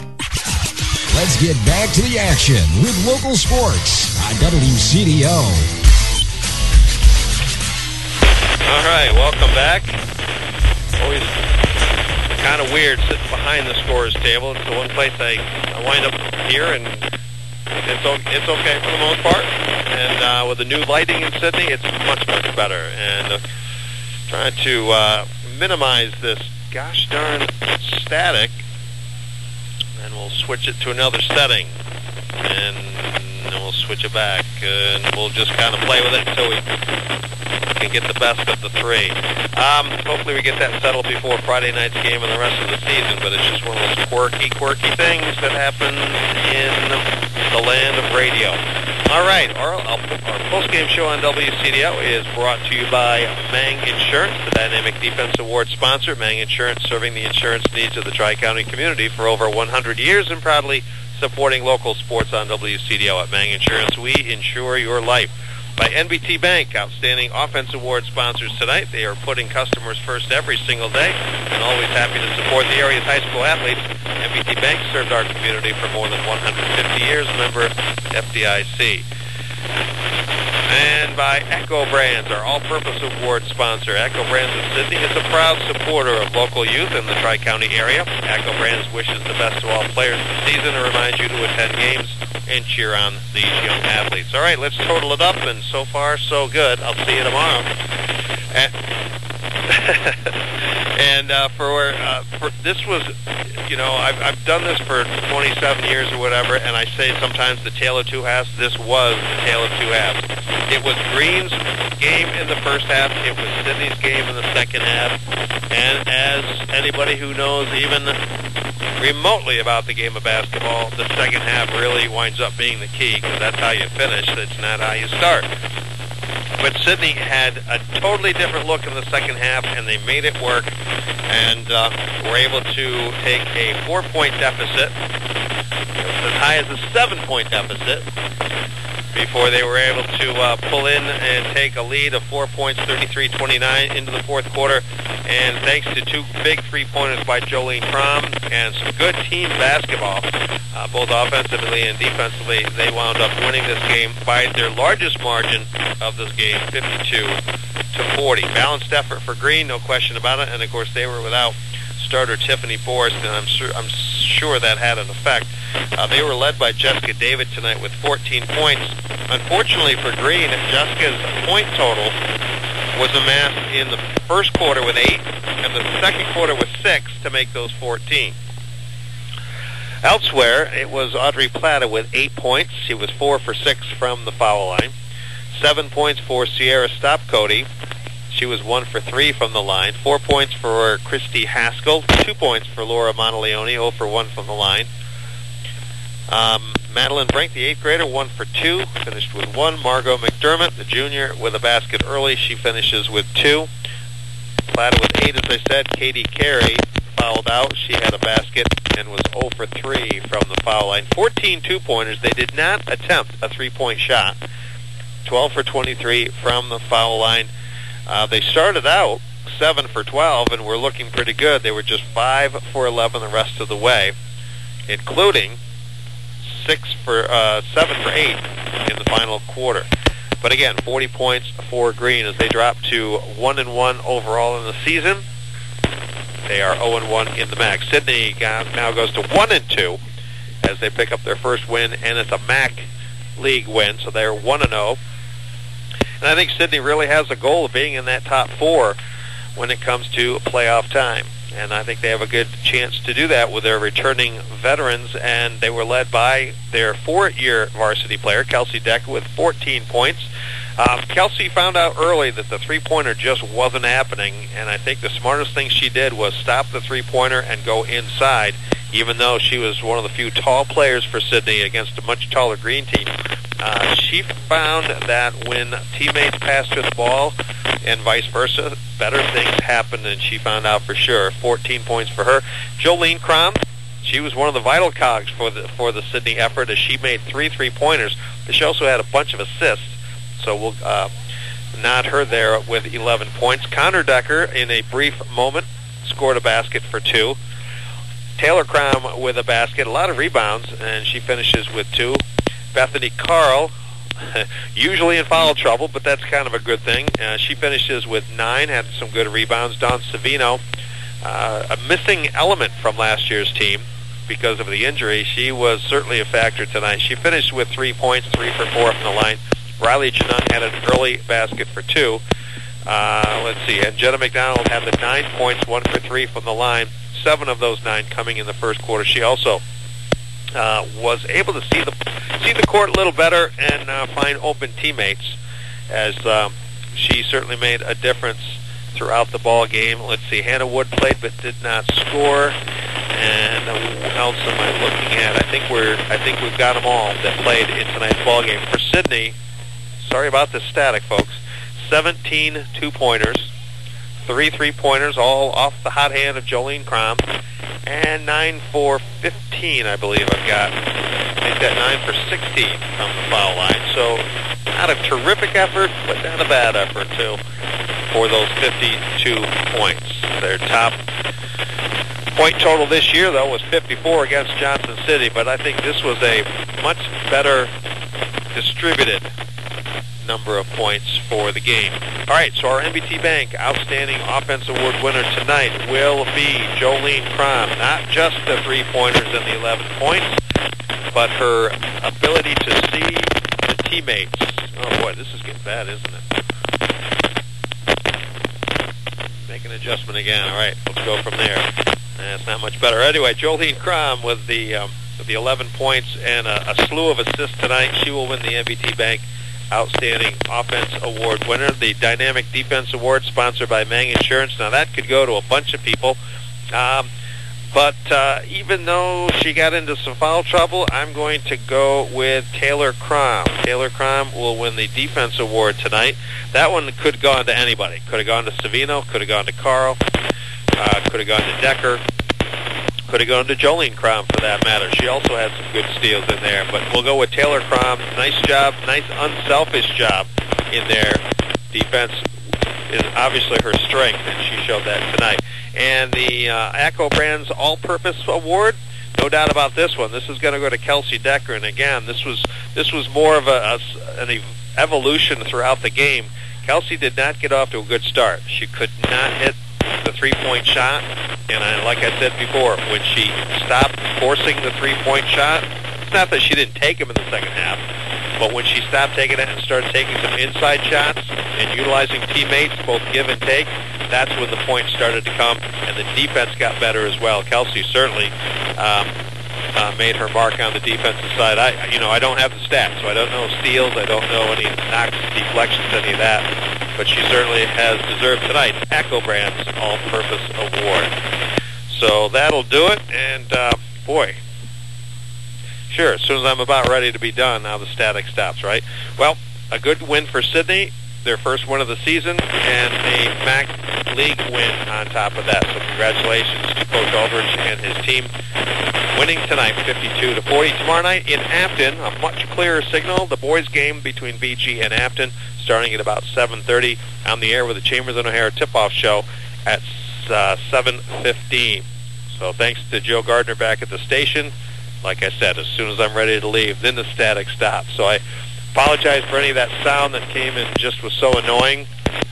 Let's get back to the action with local sports on W C D O. All right, welcome back. Always kind of weird sitting behind the scorer's table. It's the one place I, I wind up here, and it's, it's okay for the most part. And uh, with the new lighting in Sydney, it's much, much better. And uh, trying to uh, minimize this gosh darn static. And we'll switch it to another setting, and then we'll switch it back, and we'll just kind of play with it until we can get the best of the three. Um, hopefully we get that settled before Friday night's game and the rest of the season, but it's just one of those quirky, quirky things that happen in the land of radio. All right, our, our post-game show on W C D O is brought to you by Mang Insurance, the Dynamic Defense Award sponsor. Mang Insurance, serving the insurance needs of the Tri-County community for over one hundred years and proudly supporting local sports on W C D O. At Mang Insurance, we insure your life. By N B T Bank, outstanding offense award sponsors tonight. They are putting customers first every single day and always happy to support the area's high school athletes. N B T Bank served our community for more than one hundred fifty years, member F D I C. And by Echo Brands, our all-purpose award sponsor. Echo Brands of Sydney is a proud supporter of local youth in the Tri-County area. Echo Brands wishes the best to all players this season and reminds you to attend games and cheer on these young athletes. All right, let's total it up, and so far, so good. I'll see you tomorrow. And, and uh, for, uh, for this was, you know, I've, I've done this for twenty-seven years or whatever, and I say sometimes the tale of two halves. This was the tale of two halves. It was Green's game in the first half. It was Sydney's game in the second half. And as anybody who knows even remotely about the game of basketball, the second half really winds up being the key, because that's how you finish. It's not how you start. But Sydney had a totally different look in the second half, and they made it work, and uh, were able to take a four-point deficit, as high as a seven-point deficit, before they were able to uh, pull in and take a lead of four points, thirty-three twenty-nine, into the fourth quarter. And thanks to two big three-pointers by Jolene Crom and some good team basketball, uh, both offensively and defensively, they wound up winning this game by their largest margin of this game, fifty-two to forty. Balanced effort for Green, no question about it. And, of course, they were without starter Tiffany Forrest, and I'm sure, I'm sure that had an effect. Uh, they were led by Jessica David tonight with fourteen points. Unfortunately for Green, Jessica's point total was amassed in the first quarter with eight, and the second quarter with six to make those fourteen. Elsewhere, it was Audrey Plata with eight points. She was four for six from the foul line. Seven points for Sierra Stopcody. She was one for three from the line. Four points for Christy Haskell. Two points for Laura Monteleone, zero for one from the line. Um, Madeline Brink, the eighth grader, one for two, finished with one. Margot McDermott, the junior, with a basket early. She finishes with two. Plata with eight, as I said. Katie Carey fouled out. She had a basket and was zero for three from the foul line. fourteen two-pointers. They did not attempt a three-point shot. twelve for twenty-three from the foul line. Uh, they started out seven for twelve and were looking pretty good. They were just five for eleven the rest of the way, including six for uh, seven for eight in the final quarter. But again, forty points for Green as they drop to one and one overall in the season. They are zero and one in the M A C. Sydney now goes to one and two as they pick up their first win, and it's a M A C League win, so they're one and zero. And I think Sydney really has a goal of being in that top four when it comes to playoff time. And I think they have a good chance to do that with their returning veterans, and they were led by their four-year varsity player, Kelsey Decker, with fourteen points. Um, Kelsey found out early that the three-pointer just wasn't happening, and I think the smartest thing she did was stop the three-pointer and go inside, even though she was one of the few tall players for Sydney against a much taller Green team. Uh, she found that when teammates passed her the ball and vice versa, better things happened, and she found out for sure. fourteen points for her. Jolene Crom, she was one of the vital cogs for the for the Sydney effort as she made three three-pointers, but she also had a bunch of assists, so we'll uh, nod her there with eleven points. Connor Decker, in a brief moment, scored a basket for two. Taylor Crom with a basket, a lot of rebounds, and she finishes with two. Bethany Carl, usually in foul trouble, but that's kind of a good thing. Uh, she finishes with nine, had some good rebounds. Dawn Savino, uh, a missing element from last year's team because of the injury. She was certainly a factor tonight. She finished with three points, three for four from the line. Riley Janung had an early basket for two. Uh, let's see, and Jenna McDonald had the nine points, one for three from the line. Seven of those nine coming in the first quarter. She also Uh, was able to see the see the court a little better and uh, find open teammates, as um, she certainly made a difference throughout the ball game. Let's see, Hannah Wood played but did not score. And uh, what else am I looking at? I think we're I think we've got them all that played in tonight's ball game. For Sydney, sorry about the static, folks. seventeen two-pointers, three three-pointers, all off the hot hand of Jolene Crom. And nine for fifteen, I believe I've got. Make that nine for sixteen from the foul line. So not a terrific effort, but not a bad effort, too, for those fifty-two points. Their top point total this year, though, was fifty-four against Johnson City, but I think this was a much better distributed number of points for the game. All right, so our N B T Bank Outstanding Offense Award winner tonight will be Jolene Crom. Not just the three-pointers and the eleven points, but her ability to see the teammates. Oh, boy, this is getting bad, isn't it? Make an adjustment again. All right, let's go from there. That's not much better. Anyway, Jolene Crom with the um, with the eleven points and a, a slew of assists tonight. She will win the N B T Bank Outstanding Offense Award winner. The Dynamic Defense Award, sponsored by Mang Insurance. Now, that could go to a bunch of people. Um, but uh, even though she got into some foul trouble, I'm going to go with Taylor Crom. Taylor Crom will win the Defense Award tonight. That one could have gone to anybody. Could have gone to Savino, could have gone to Carl, uh, could have gone to Decker, could have gone to Jolene Crom for that matter. She also had some good steals in there, but we'll go with Taylor Crom. Nice job, nice unselfish job in there. Defense is obviously her strength, and she showed that tonight. And the uh, ACCO Brands All-Purpose Award, no doubt about this one. This is going to go to Kelsey Decker, and again, this was this was more of a, a, an ev- evolution throughout the game. Kelsey did not get off to a good start. She could not hit the three-point shot, and I, like I said before, when she stopped forcing the three-point shot, it's not that she didn't take them in the second half, but when she stopped taking it and started taking some inside shots and utilizing teammates, both give and take, that's when the points started to come, and the defense got better as well. Kelsey certainly um, uh, made her mark on the defensive side. I, you know, I don't have the stats, so I don't know steals, I don't know any knocks, deflections, any of that, but she certainly has deserved tonight's ACCO Brands All-Purpose Award. So that'll do it, and uh, boy, sure, as soon as I'm about ready to be done, now the static stops, right? Well, a good win for Sydney, their first win of the season, and a M A C League win on top of that. So congratulations to Coach Aldridge and his team winning tonight fifty-two to forty. Tomorrow night in Afton, a much clearer signal, the boys game between B G and Afton, starting at about seven thirty on the air with the Chambers and O'Hara tip-off show at uh, seven fifteen. So thanks to Joe Gardner back at the station. Like I said, as soon as I'm ready to leave, then the static stops. So I apologize for any of that sound that came in, just was so annoying.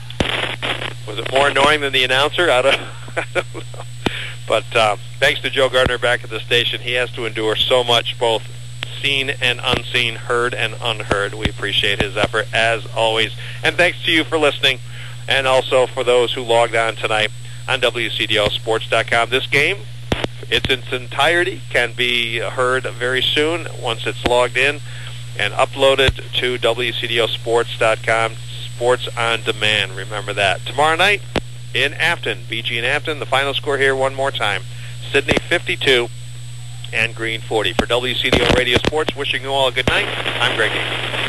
Was it more annoying than the announcer? I don't, I don't know. But uh, thanks to Joe Gardner back at the station. He has to endure so much, both seen and unseen, heard and unheard. We appreciate his effort, as always. And thanks to you for listening, and also for those who logged on tonight on W C D O sports dot com. This game, it's in its entirety, can be heard very soon once it's logged in and uploaded to W C D O sports dot com, Sports on Demand. Remember that. Tomorrow night in Afton, B G and Afton, the final score here one more time, Sydney fifty-two and Green forty. For W C D O Radio Sports, wishing you all a good night, I'm Greg Higgins.